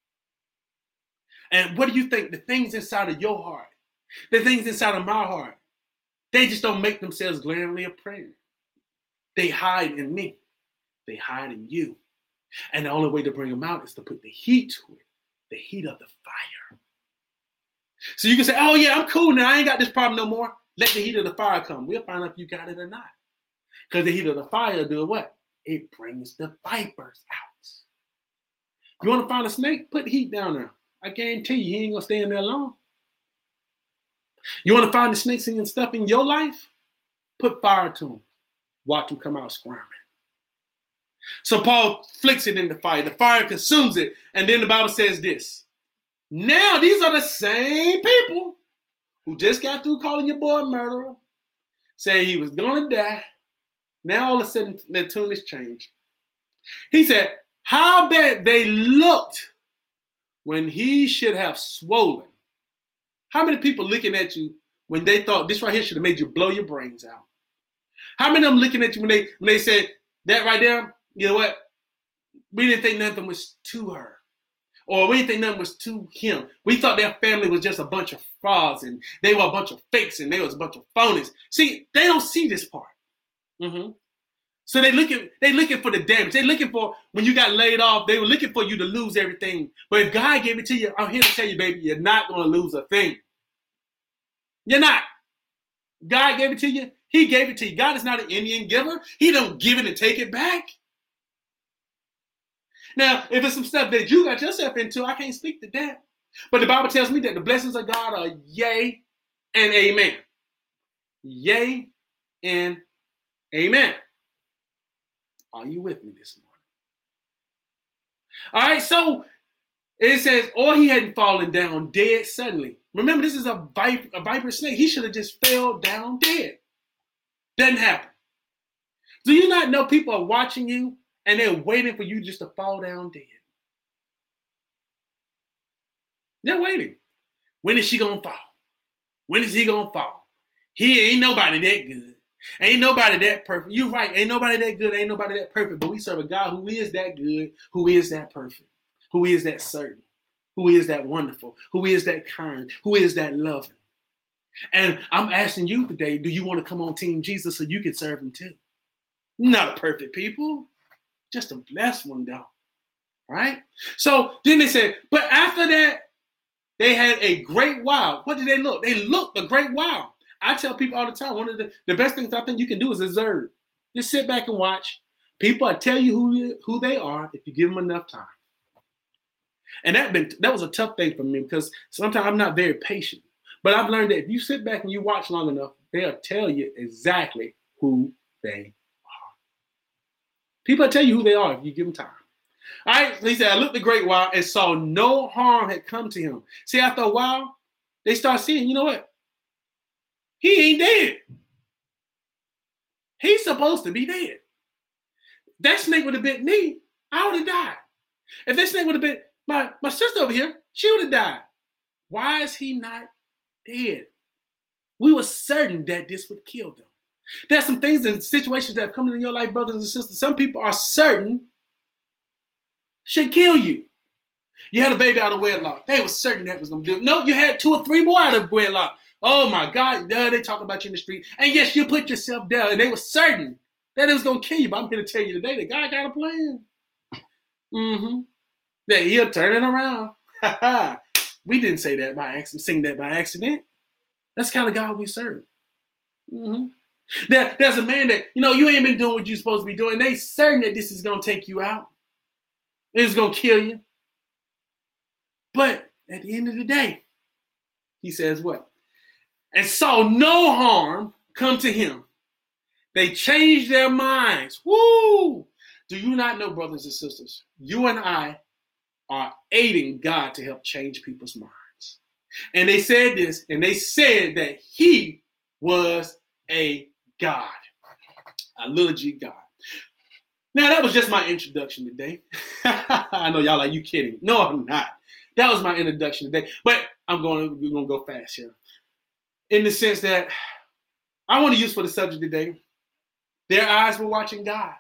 A: And what do you think? The things inside of your heart, the things inside of my heart, they just don't make themselves glaringly apparent. They hide in me. They hide in you. And the only way to bring them out is to put the heat to it, the heat of the fire. So you can say, oh yeah, I'm cool now. I ain't got this problem no more. Let the heat of the fire come. We'll find out if you got it or not. Because the heat of the fire do what? It brings the vipers out. You want to find a snake? Put heat down there. I guarantee you, he ain't going to stay in there long. You want to find the snakes and stuff in your life? Put fire to them. Watch them come out squirming. So Paul flicks it in the fire. The fire consumes it. And then the Bible says this. Now, these are the same people who just got through calling your boy a murderer, say he was going to die. Now, all of a sudden, their tune has changed. He said, how bad they looked when he should have swollen. How many people looking at you when they thought this right here should have made you blow your brains out? How many of them looking at you when they when they said that right there, you know what? We didn't think nothing was to her. Or we didn't think nothing was to him. We thought their family was just a bunch of frauds and they were a bunch of fakes and they was a bunch of phonies. See, they don't see this part. Mm-hmm. So they looking, they looking for the damage. They looking for when you got laid off. They were looking for you to lose everything. But if God gave it to you, I'm here to tell you, baby, you're not going to lose a thing. You're not. God gave it to you. He gave it to you. God is not an Indian giver. He don't give it and take it back. Now, if it's some stuff that you got yourself into, I can't speak to that. But the Bible tells me that the blessings of God are yea and amen. Yea and amen. Are you with me this morning? All right, so it says, or he hadn't fallen down dead suddenly. Remember, this is a viper, a viper snake. He should have just fell down dead. Doesn't happen. Do you not know people are watching you and they're waiting for you just to fall down dead? They're waiting. When is she going to fall? When is he going to fall? He ain't nobody that good. Ain't nobody that perfect. You're right. Ain't nobody that good. Ain't nobody that perfect. But we serve a God who is that good, who is that perfect, who is that certain, who is that wonderful, who is that kind, who is that loving. And I'm asking you today, do you want to come on Team Jesus so you can serve him too? Not a perfect people, just a blessed one though. Right? So then they said, but after that, they had a great while. What did they look? They looked a great while. I tell people all the time, one of the, the best things I think you can do is observe. Just sit back and watch. People will tell you who, who they are if you give them enough time. And that been that was a tough thing for me because sometimes I'm not very patient. But I've learned that if you sit back and you watch long enough, they'll tell you exactly who they are. People will tell you who they are if you give them time. All right, so he said, I looked a great while and saw no harm had come to him. See, after a while, they start seeing, you know what? He ain't dead. He's supposed to be dead. That snake would have bit me. I would have died. If that snake would have bit my, my sister over here, she would have died. Why is he not dead? We were certain that this would kill them. There's some things and situations that have come into your life, brothers and sisters. Some people are certain should kill you. You had a baby out of wedlock. They were certain that was going to do it. No, you had two or three more out of wedlock. Oh, my God. Duh, they talk about you in the street. And yes, you put yourself down. And they were certain that it was going to kill you. But I'm here to tell you today that God got a plan. Mm-hmm. That he'll turn it around. We didn't say that by accident, sing that by accident. That's the kind of God we serve. Mm-hmm. There, there's a man that, you know, you ain't been doing what you're supposed to be doing. They certain that this is going to take you out. It's going to kill you. But at the end of the day, he says what? And saw no harm come to him. They changed their minds. Woo! Do you not know, brothers and sisters, you and I are aiding God to help change people's minds. And they said this, and they said that he was a God, a little g God. Now, that was just my introduction today. I know y'all like, you kidding. No, I'm not. That was my introduction today. But I'm going, we're going to go fast here. In the sense that I want to use for the subject today, their eyes were watching God.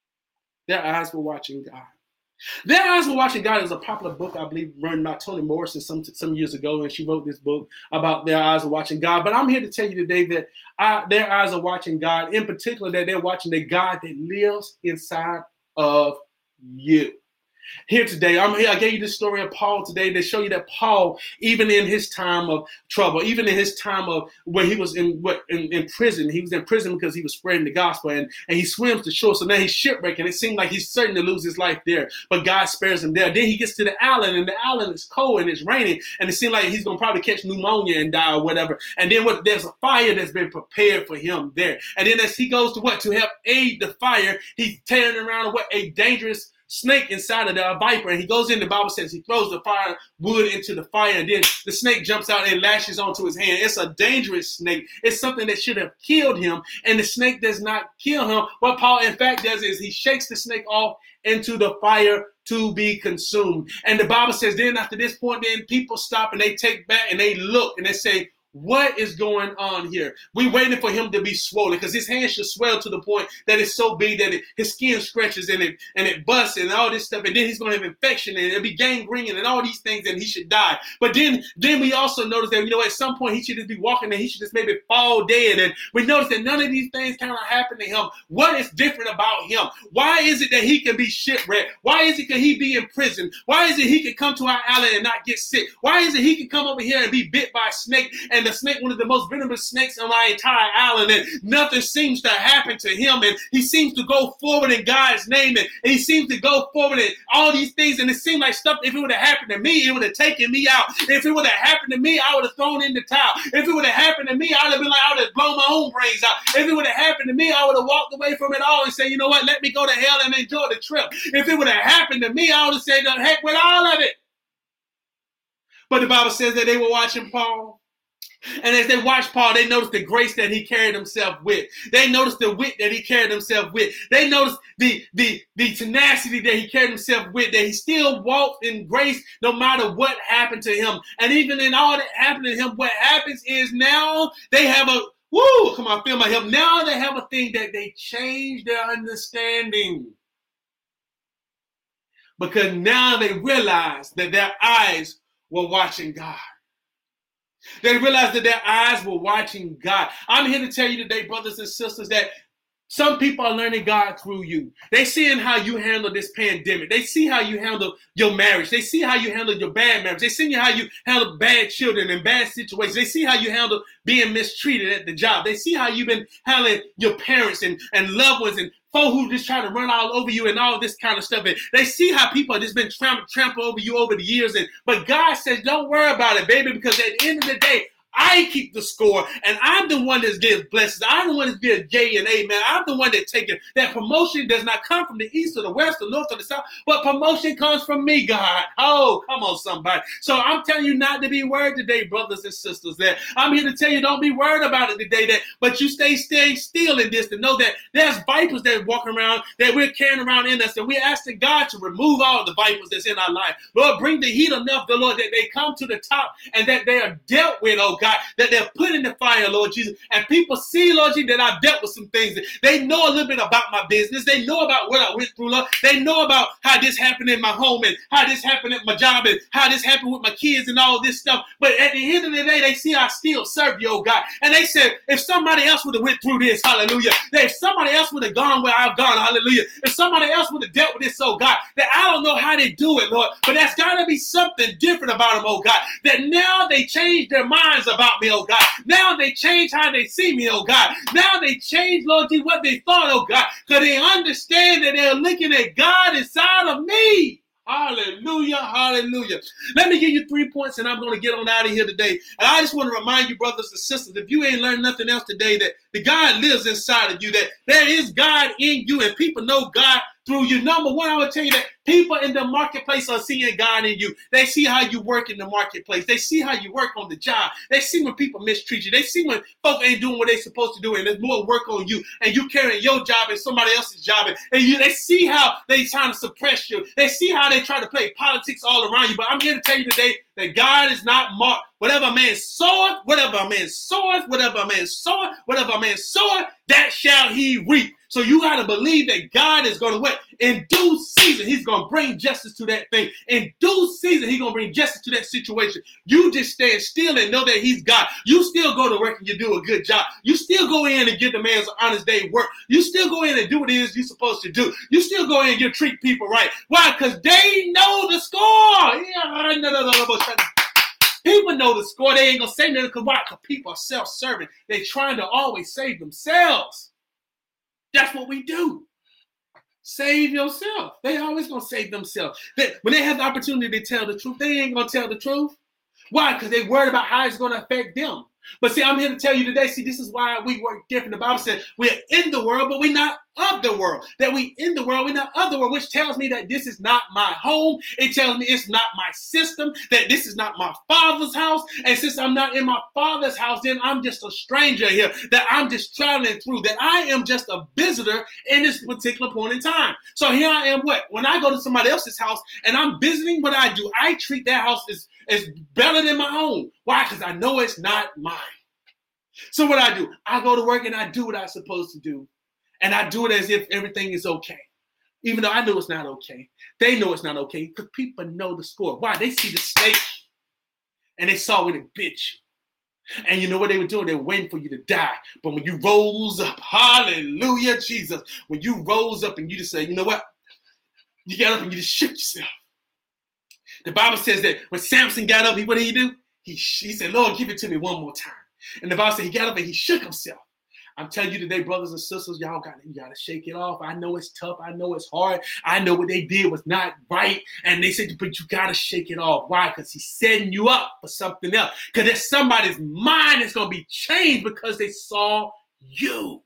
A: Their eyes were watching God. Their Eyes Were Watching God is a popular book, I believe, written by Toni Morrison some, some years ago, and she wrote this book about Their Eyes Are Watching God. But I'm here to tell you today that I, their eyes are watching God, in particular that they're watching the God that lives inside of you. Here today, I'm here. I gave you the story of Paul today to show you that Paul, even in his time of trouble, even in his time of when he was in what in, in prison, he was in prison because he was spreading the gospel, and, and he swims to shore. So now he's shipwrecked, and it seemed like he's certain to lose his life there. But God spares him there. Then he gets to the island, and the island is cold and it's raining, and it seems like he's gonna probably catch pneumonia and die or whatever. And then what? There's a fire that's been prepared for him there. And then as he goes to what to help aid the fire, he's tearing around what a dangerous snake inside of the viper, and he goes in, the Bible says he throws the fire wood into the fire, and then the snake jumps out and lashes onto his hand. It's a dangerous snake. It's something that should have killed him, and the snake does not kill him. What Paul in fact does is he shakes the snake off into the fire to be consumed. And the Bible says then after this point, then people stop and they take back and they look and they say, what is going on here? We're waiting for him to be swollen because his hand should swell to the point that it's so big that it, his skin stretches and it and it busts and all this stuff. And then he's going to have infection and it'll be gangrene and all these things and he should die. But then, then we also notice that, you know, at some point he should just be walking and he should just maybe fall dead. And we notice that none of these things kind of happen to him. What is different about him? Why is it that he can be shipwrecked? Why is it that he be in prison? Why is it he can come to our island and not get sick? Why is it he can come over here and be bit by a snake and the snake, one of the most venomous snakes on our entire island, and nothing seems to happen to him, and he seems to go forward in God's name, and, and he seems to go forward in all these things, and it seemed like stuff, if it would have happened to me, it would have taken me out. If it would have happened to me, I would have thrown in the towel. If it would have happened to me, I would have been like, I would have blown my own brains out. If it would have happened to me, I would have walked away from it all and said, you know what, let me go to hell and enjoy the trip. If it would have happened to me, I would have said, the heck with all of it. But the Bible says that they were watching Paul. And as they watched Paul, they noticed the grace that he carried himself with. They noticed the wit that he carried himself with. They noticed the, the, the tenacity that he carried himself with, that he still walked in grace no matter what happened to him. And even in all that happened to him, what happens is now they have a, woo, come on, feel my help. Now they have a thing that they change their understanding. Because now they realize that their eyes were watching God. They realized that their eyes were watching God. I'm here to tell you today, brothers and sisters, that some people are learning God through you. They seeing how you handle this pandemic. They see how you handle your marriage. They see how you handle your bad marriage. They see how you handle bad children and bad situations. They see how you handle being mistreated at the job. They see how you've been handling your parents and, and loved ones and folk who just try to run all over you and all this kind of stuff. And they see how people have just been tramp- trampled over you over the years. And but God says, don't worry about it, baby, because at the end of the day, I keep the score, and I'm the one that gives blessings. I'm the one that gives J and amen. I'm the one that takes it. That promotion does not come from the east or the west, the north or the south, but promotion comes from me, God. Oh, come on, somebody. So I'm telling you not to be worried today, brothers and sisters. That I'm here to tell you, don't be worried about it today. That, but you stay, stay still in this to know that there's vipers that walk around that we're carrying around in us, and we're asking God to remove all the vipers that's in our life. Lord, bring the heat enough, the Lord, that they come to the top and that they are dealt with, oh oh God, that they're put in the fire, Lord Jesus. And people see, Lord Jesus, that I've dealt with some things. They know a little bit about my business. They know about what I went through, Lord. They know about how this happened in my home and how this happened at my job and how this happened with my kids and all this stuff. But at the end of the day, they see I still serve you, oh God. And they said, if somebody else would have went through this, hallelujah, that if somebody else would have gone where I've gone, hallelujah, if somebody else would have dealt with this, oh God, that I don't know how they do it, Lord, but that's got to be something different about them, oh God, that now they change their minds about me, oh God. Now they change how they see me, oh God. Now they change, Lord Jesus, what they thought, oh God, because they understand that they're looking at God inside of me. Hallelujah, hallelujah. Let me give you three points and I'm going to get on out of here today. And I just want to remind you, brothers and sisters, if you ain't learned nothing else today, that the God lives inside of you, that there is God in you and people know God through you. Number one, I will tell you that people in the marketplace are seeing God in you. They see how you work in the marketplace. They see how you work on the job. They see when people mistreat you. They see when folk ain't doing what they're supposed to do and there's more work on you and you carrying your job and somebody else's job. And you, they see how they trying to suppress you. They see how they try to play politics all around you. But I'm here to tell you today that God is not marked. Whatever a man soweth, whatever a man soweth, whatever a man soweth, whatever a man soweth, that shall he reap. So you got to believe that God is going to what? In due season, he's going to bring justice to that thing. In due season, he's going to bring justice to that situation. You just stand still and know that he's God. You still go to work and you do a good job. You still go in and give the man's honest day work. You still go in and do what it is you're supposed to do. You still go in and you treat people right. Why? Because they know the score. People know the score. They ain't going to say nothing because why? Because people are self-serving. They're trying to always save themselves. That's what we do. Save yourself. They always going to save themselves. They, when they have the opportunity to tell the truth, they ain't going to tell the truth. Why? Because they're worried about how it's going to affect them. But see, I'm here to tell you today, see, this is why we work different. The Bible says we're in the world, but we're not of the world. That we in the world, we're not of the world, which tells me that this is not my home. It tells me it's not my system, that this is not my father's house. And since I'm not in my father's house, then I'm just a stranger here, that I'm just traveling through, that I am just a visitor in this particular point in time. So here I am, what? When I go to somebody else's house and I'm visiting, what I do, I treat that house as, as better than my own. Why? Because I know it's not mine. So what I do, I go to work and I do what I'm supposed to do. And I do it as if everything is okay. Even though I know it's not okay. They know it's not okay because people know the score. Why? They see the snake and they saw where they bit you. And you know what they were doing? They were waiting for you to die. But when you rose up, hallelujah, Jesus, when you rose up and you just say, you know what? You got up and you just shook yourself. The Bible says that when Samson got up, he, what did he do? He, he said, Lord, give it to me one more time. And the Bible said he got up and he shook himself. I'm telling you today, brothers and sisters, y'all got you got to shake it off. I know it's tough. I know it's hard. I know what they did was not right. And they said, but you got to shake it off. Why? Because he's setting you up for something else. Because there's somebody's mind that's going to be changed because they saw you.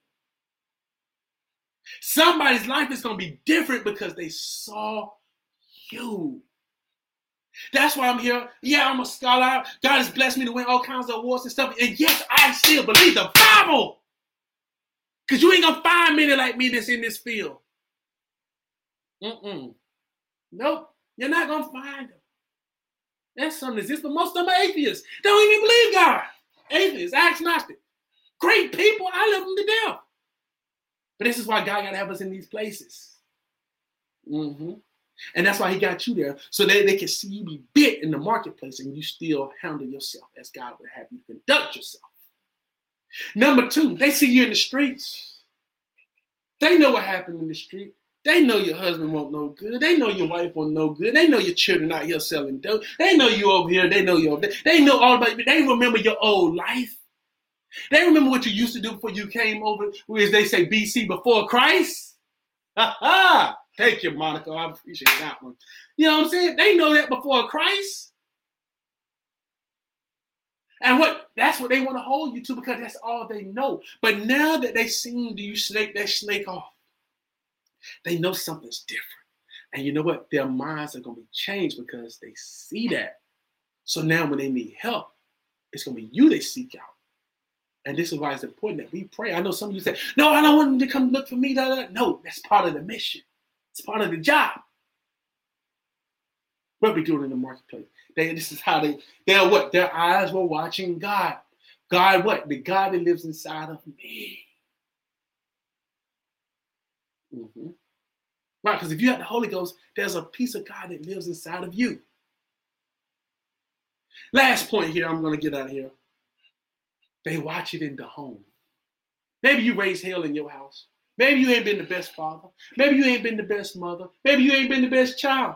A: Somebody's life is going to be different because they saw you. That's why I'm here. Yeah, I'm a scholar. God has blessed me to win all kinds of awards and stuff. And yes, I still believe the Bible. Because you ain't going to find many like me that's in this field. Mm-mm. Nope. You're not going to find them. That's something that exists, but most of them are atheists. They don't even believe God. Atheists, agnostic. Great people. I love them to death. But this is why God got to have us in these places. Mm-hmm. And that's why he got you there, so that they can see you be bit in the marketplace and you still handle yourself as God would have you conduct yourself. Number two, they see you in the streets. They know what happened in the street. They know your husband won't no good. They know your wife won't no good. They know your children out here selling dope. They know you over here. They know you over there. They know all about you. They remember your old life. They remember what you used to do before you came over, as they say B C, before Christ. Ha ha! Thank you, Monica. I appreciate that one. You know what I'm saying? They know that before Christ. And what that's what they want to hold you to because that's all they know. But now that they seen you snake that snake off, they know something's different. And you know what? Their minds are going to be changed because they see that. So now when they need help, it's going to be you they seek out. And this is why it's important that we pray. I know some of you say, no, I don't want them to come look for me. Da, da, da. No, that's part of the mission. It's part of the job. What we doing in the marketplace? They, this is how they, they're what? Their eyes were watching God. God what? The God that lives inside of me. Mm-hmm. Right, because if you have the Holy Ghost, there's a piece of God that lives inside of you. Last point here, I'm going to get out of here. They watch it in the home. Maybe you raised hell in your house. Maybe you ain't been the best father. Maybe you ain't been the best mother. Maybe you ain't been the best child.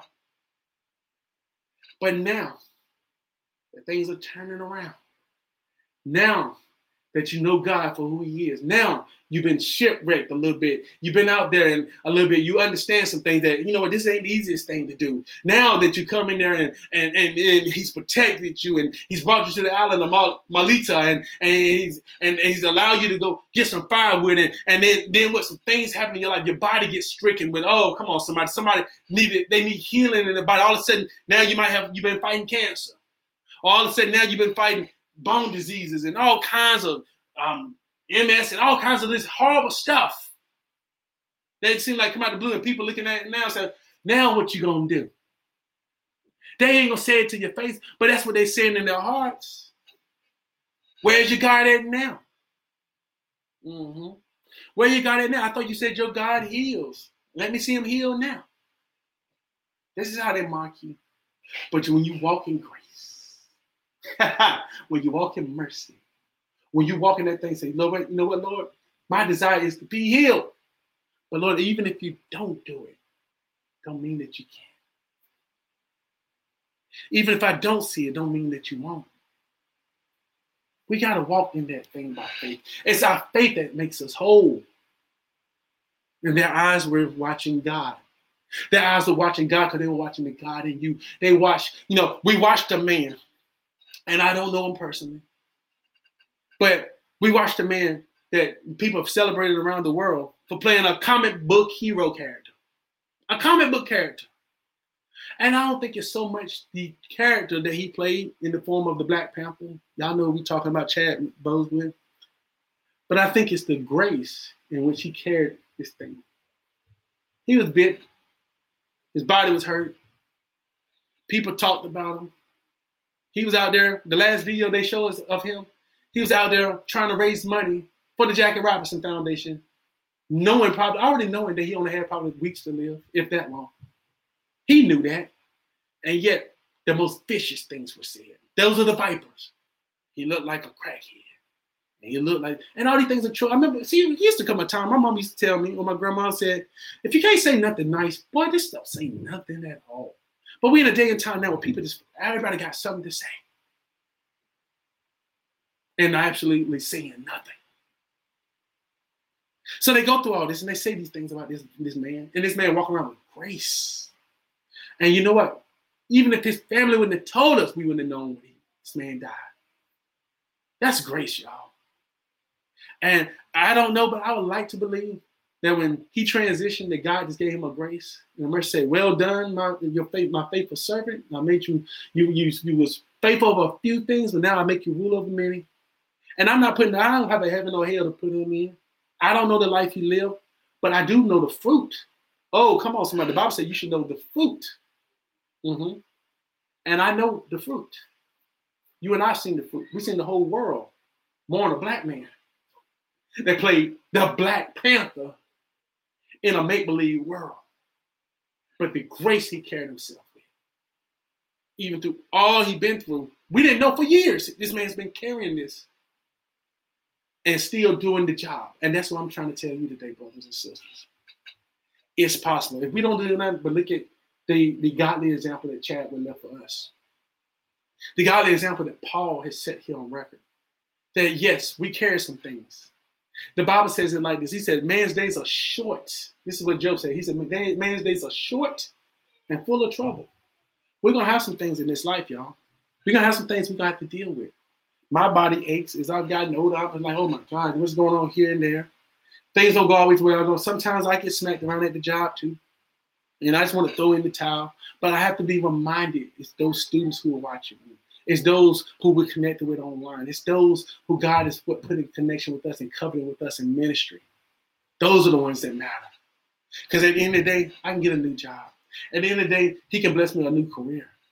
A: But now that things are turning around, now that you know God for who he is, now you've been shipwrecked a little bit. You've been out there and a little bit. You understand some things that, you know what, this ain't the easiest thing to do. Now that you come in there and and, and, and he's protected you and he's brought you to the island of Mal- Malita and, and, he's, and, and he's allowed you to go get some firewood and, and then, then what, some things happen in your life. Your body gets stricken with, oh, come on, somebody. Somebody needed, they need healing in their body. All of a sudden, now you might have, you've been fighting cancer. All of a sudden, now you've been fighting bone diseases and all kinds of um, M S and all kinds of this horrible stuff. They seem like come out the blue and people looking at it now and say, now what you gonna do? They ain't gonna say it to your face, but that's what they're saying in their hearts. Where's your God at now? Mm-hmm. Where you got it now? I thought you said your God heals. Let me see him heal now. This is how they mock you. But when you walk in grace, when you walk in mercy, when you walk in that thing, say, Lord, you know what, Lord? My desire is to be healed. But Lord, even if you don't do it, don't mean that you can't. Even if I don't see it, don't mean that you won't. We got to walk in that thing by faith. It's our faith that makes us whole. And their eyes were watching God. Their eyes were watching God because they were watching the God in you. They watched, you know, we watched a man. And I don't know him personally. But we watched a man that people have celebrated around the world for playing a comic book hero character. A comic book character. And I don't think it's so much the character that he played in the form of the Black Panther. Y'all know we're talking about Chad Boseman. But I think it's the grace in which he carried this thing. He was bit. His body was hurt. People talked about him. He was out there, the last video they showed us of him, he was out there trying to raise money for the Jackie Robinson Foundation, knowing probably, already knowing that he only had probably weeks to live, if that long. He knew that. And yet, the most vicious things were said. Those are the vipers. He looked like a crackhead. And he looked like, and all these things are true. I remember, see, it used to come a time, my mom used to tell me, or my grandma said, if you can't say nothing nice, boy, this stuff say nothing at all. But we in a day and time now where people just, everybody got something to say. And absolutely saying nothing. So they go through all this and they say these things about this, this man. And this man walk around with grace. And you know what? Even if his family wouldn't have told us, we wouldn't have known when he, this man died. That's grace, y'all. And I don't know, but I would like to believe that when he transitioned, that God just gave him a grace. And mercy said, well done, my your faith, my faithful servant. I made you, you, you, you was faithful over a few things, but now I make you rule over many. And I'm not putting, I don't have a heaven or hell to put him in. I don't know the life he lived, but I do know the fruit. Oh, come on, somebody. The Bible said you should know the fruit. Mm-hmm. And I know the fruit. You and I seen the fruit. We seen the whole world mourn a black man. They played the Black Panther in a make-believe world. But the grace he carried himself with, even through all he'd been through, we didn't know for years. This man's been carrying this and still doing the job. And that's what I'm trying to tell you today, brothers and sisters. It's possible. If we don't do nothing but look at the, the godly example that Chadwick left for us, the godly example that Paul has set here on record, that yes, we carry some things. The Bible says it like this. He said, man's days are short. This is what Job said. He said, man's days are short and full of trouble. We're going to have some things in this life, y'all. We're going to have some things we're going to have to deal with. My body aches. As I've gotten older, I've been like, oh my God, what's going on here and there? Things don't go always where I go. Sometimes I get smacked around at the job too. And I just want to throw in the towel. But I have to be reminded, it's those students who are watching me. It's those who we're connected with online. It's those who God has put, put in connection with us and covenant with us in ministry. Those are the ones that matter. Because at the end of the day, I can get a new job. At the end of the day, he can bless me with a new career.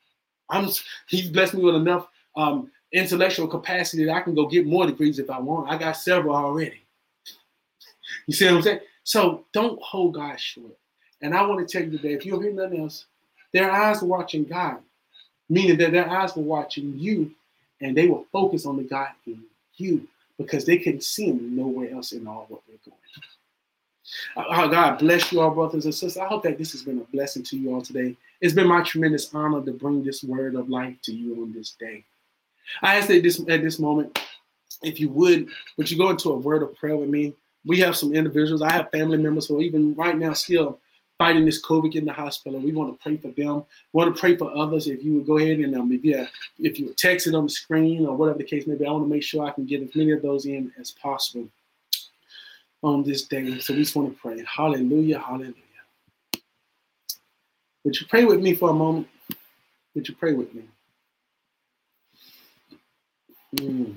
A: I'm He's blessed me with enough um, intellectual capacity that I can go get more degrees if I want. I got several already. You see what I'm saying? So don't hold God short. And I want to tell you today, if you don't hear nothing else, their eyes were watching God, meaning that their eyes were watching you, and they were focused on the God in you because they couldn't see him nowhere else in all what they're going through. Oh, God bless you all, brothers and sisters. I hope that this has been a blessing to you all today. It's been my tremendous honor to bring this word of life to you on this day. I ask that this, at this moment, if you would, would you go into a word of prayer with me? We have some individuals. I have family members who are even right now still fighting this COVID in the hospital. We want to pray for them. We want to pray for others. If you would go ahead and um, if, you, if you would text it on the screen or whatever the case may be, I want to make sure I can get as many of those in as possible on this day. So we just want to pray. Hallelujah, hallelujah. Would you pray with me for a moment? Would you pray with me? Mm.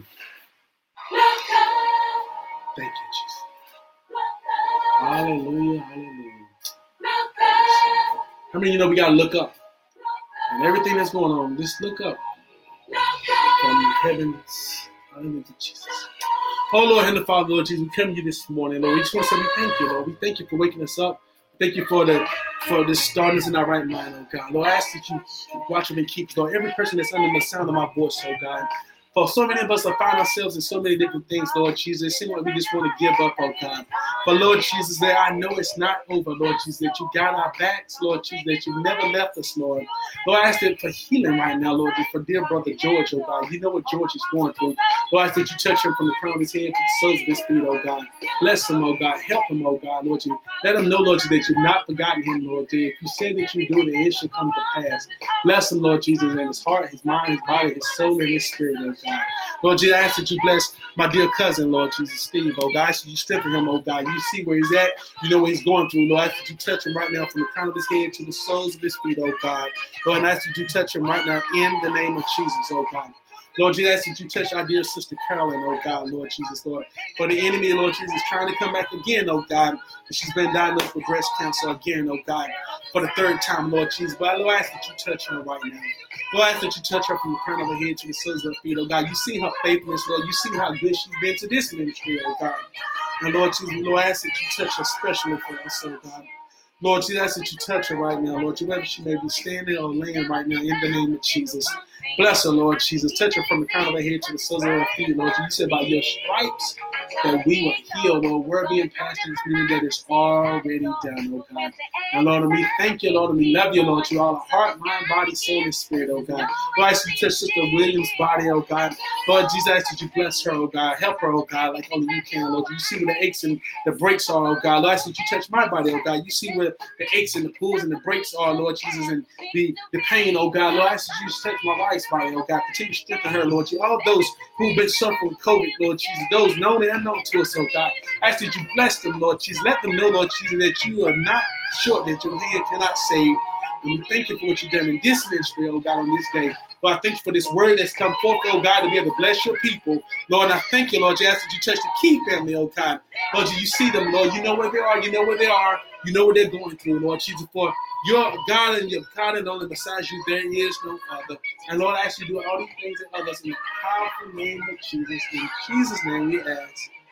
A: Thank you, Jesus. Hallelujah, hallelujah. How many of you know we got to look up? And everything that's going on, just look up from the heavens. Hallelujah, Jesus. Oh, Lord, Heavenly Father, Lord Jesus, we come to you this morning, Lord. We just want to say we thank you, Lord. We thank you for waking us up. Thank you for the for the starting us in our right mind, oh God. Lord, I ask that you watch them and keep, Lord, every person that's under the sound of my voice, oh God. For so many of us have found ourselves in so many different things, Lord Jesus. It seems like we just want to give up, oh God. But Lord Jesus, that I know it's not over, Lord Jesus, that you got our backs, Lord Jesus, that you never left us, Lord. Lord, I ask that for healing right now, Lord, for dear brother George, oh God. You know what George is going through. Lord, I ask that you touch him from the crown of his head to the soles of his feet, oh God. Bless him, oh God. Help him, oh God, Lord Jesus. Let him know, Lord Jesus, that you've not forgotten him, Lord Jesus. If you said that you do it, it should come to pass. Bless him, Lord Jesus, in his heart, his mind, his body, his soul, and his spirit, oh God. Lord Jesus, I ask that you bless my dear cousin, Lord Jesus, Steve, oh God. I ask that you strengthen him, oh God. You see where he's at. You know what he's going through, Lord. I ask that you touch him right now from the crown of his head to the soles of his feet, oh God. Lord, and I ask that you touch him right now in the name of Jesus, oh God. Lord Jesus, I ask that you touch our dear sister Carolyn, oh God, Lord Jesus, Lord. For the enemy, Lord Jesus, trying to come back again, oh God. She's been diagnosed with breast cancer again, oh God, for the third time, Lord Jesus. But Lord, I ask that you touch her right now. Lord, I ask that you touch her from the crown of her head to the soles of her feet, oh God. You see her faithfulness, Lord. You see how good she's been to this ministry, oh God. And Lord Jesus, Lord, I ask that you touch her especially for us, oh God. Lord Jesus, I ask that you touch her right now, Lord. Whether she may be standing or laying right now, in the name of Jesus. Bless her, Lord Jesus. Touch her from the crown of her head to the soles of her feet, Lord. You said by your stripes that we were healed, Lord. We're being passed this meaning that it's already done, oh God. And Lord, and we thank you, Lord, and we love you, Lord. You all our heart, mind, body, soul, and spirit, oh God. Lord, I ask you to touch Sister Williams' body, oh God. Lord Jesus, I ask that you bless her, oh God. Help her, oh God, like only you can, Lord. You see where the aches and the breaks are, oh God. Lord, I ask that you touch my body, oh God. You see where the aches and the pulls and the breaks are, Lord Jesus, and the, the pain, oh God. Lord, I ask that you touch my wife's body, oh God. Continue to strengthen her, Lord Jesus. All those who've been suffering with COVID, Lord Jesus, those known and unknown to us, oh God. I ask that you bless them, Lord Jesus. Let them know, Lord Jesus, that you are not short, that your hand cannot save. And we thank you for what you've done in this ministry, oh God, on this day. Lord, I thank you for this word that's come forth, oh God, to be able to bless your people. Lord, I thank you, Lord, you ask that you touch the Key family, oh God. Lord, you see them, Lord. You know where they are. You know where they are. You know what they're going through, Lord Jesus. For your God and your God and only besides you, there is no other. And Lord, I ask you to do all these things and others in the powerful name of Jesus. In Jesus' name we ask.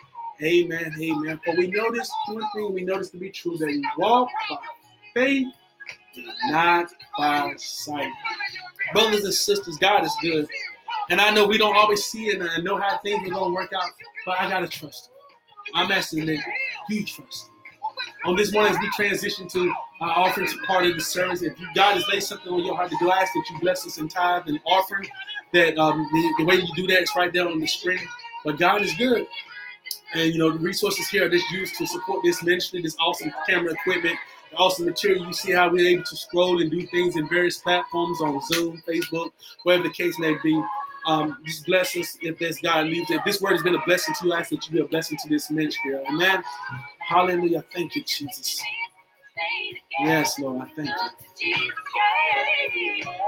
A: Amen, amen. For we know this one thing, we know this to be true, that we walk by faith and not by sight. Brothers and sisters, God is good. And I know we don't always see it and I know how things are going to work out, but I got to trust him. I'm asking that you trust him. On this morning, as we transition to our offering part of the service, if you, God has laid something on your heart to do, I ask that you bless us in tithe and offering. That um, the, the way you do that is right there on the screen. But God is good. And, you know, the resources here are just used to support this ministry, this awesome camera equipment, the awesome material. You see how we're able to scroll and do things in various platforms on Zoom, Facebook, whatever the case may be. Um, just bless us if this God leaves it. If this word has been a blessing to you, I ask that you be a blessing to this ministry. Amen. Hallelujah. Thank you, Jesus. Yes, Lord, I thank you.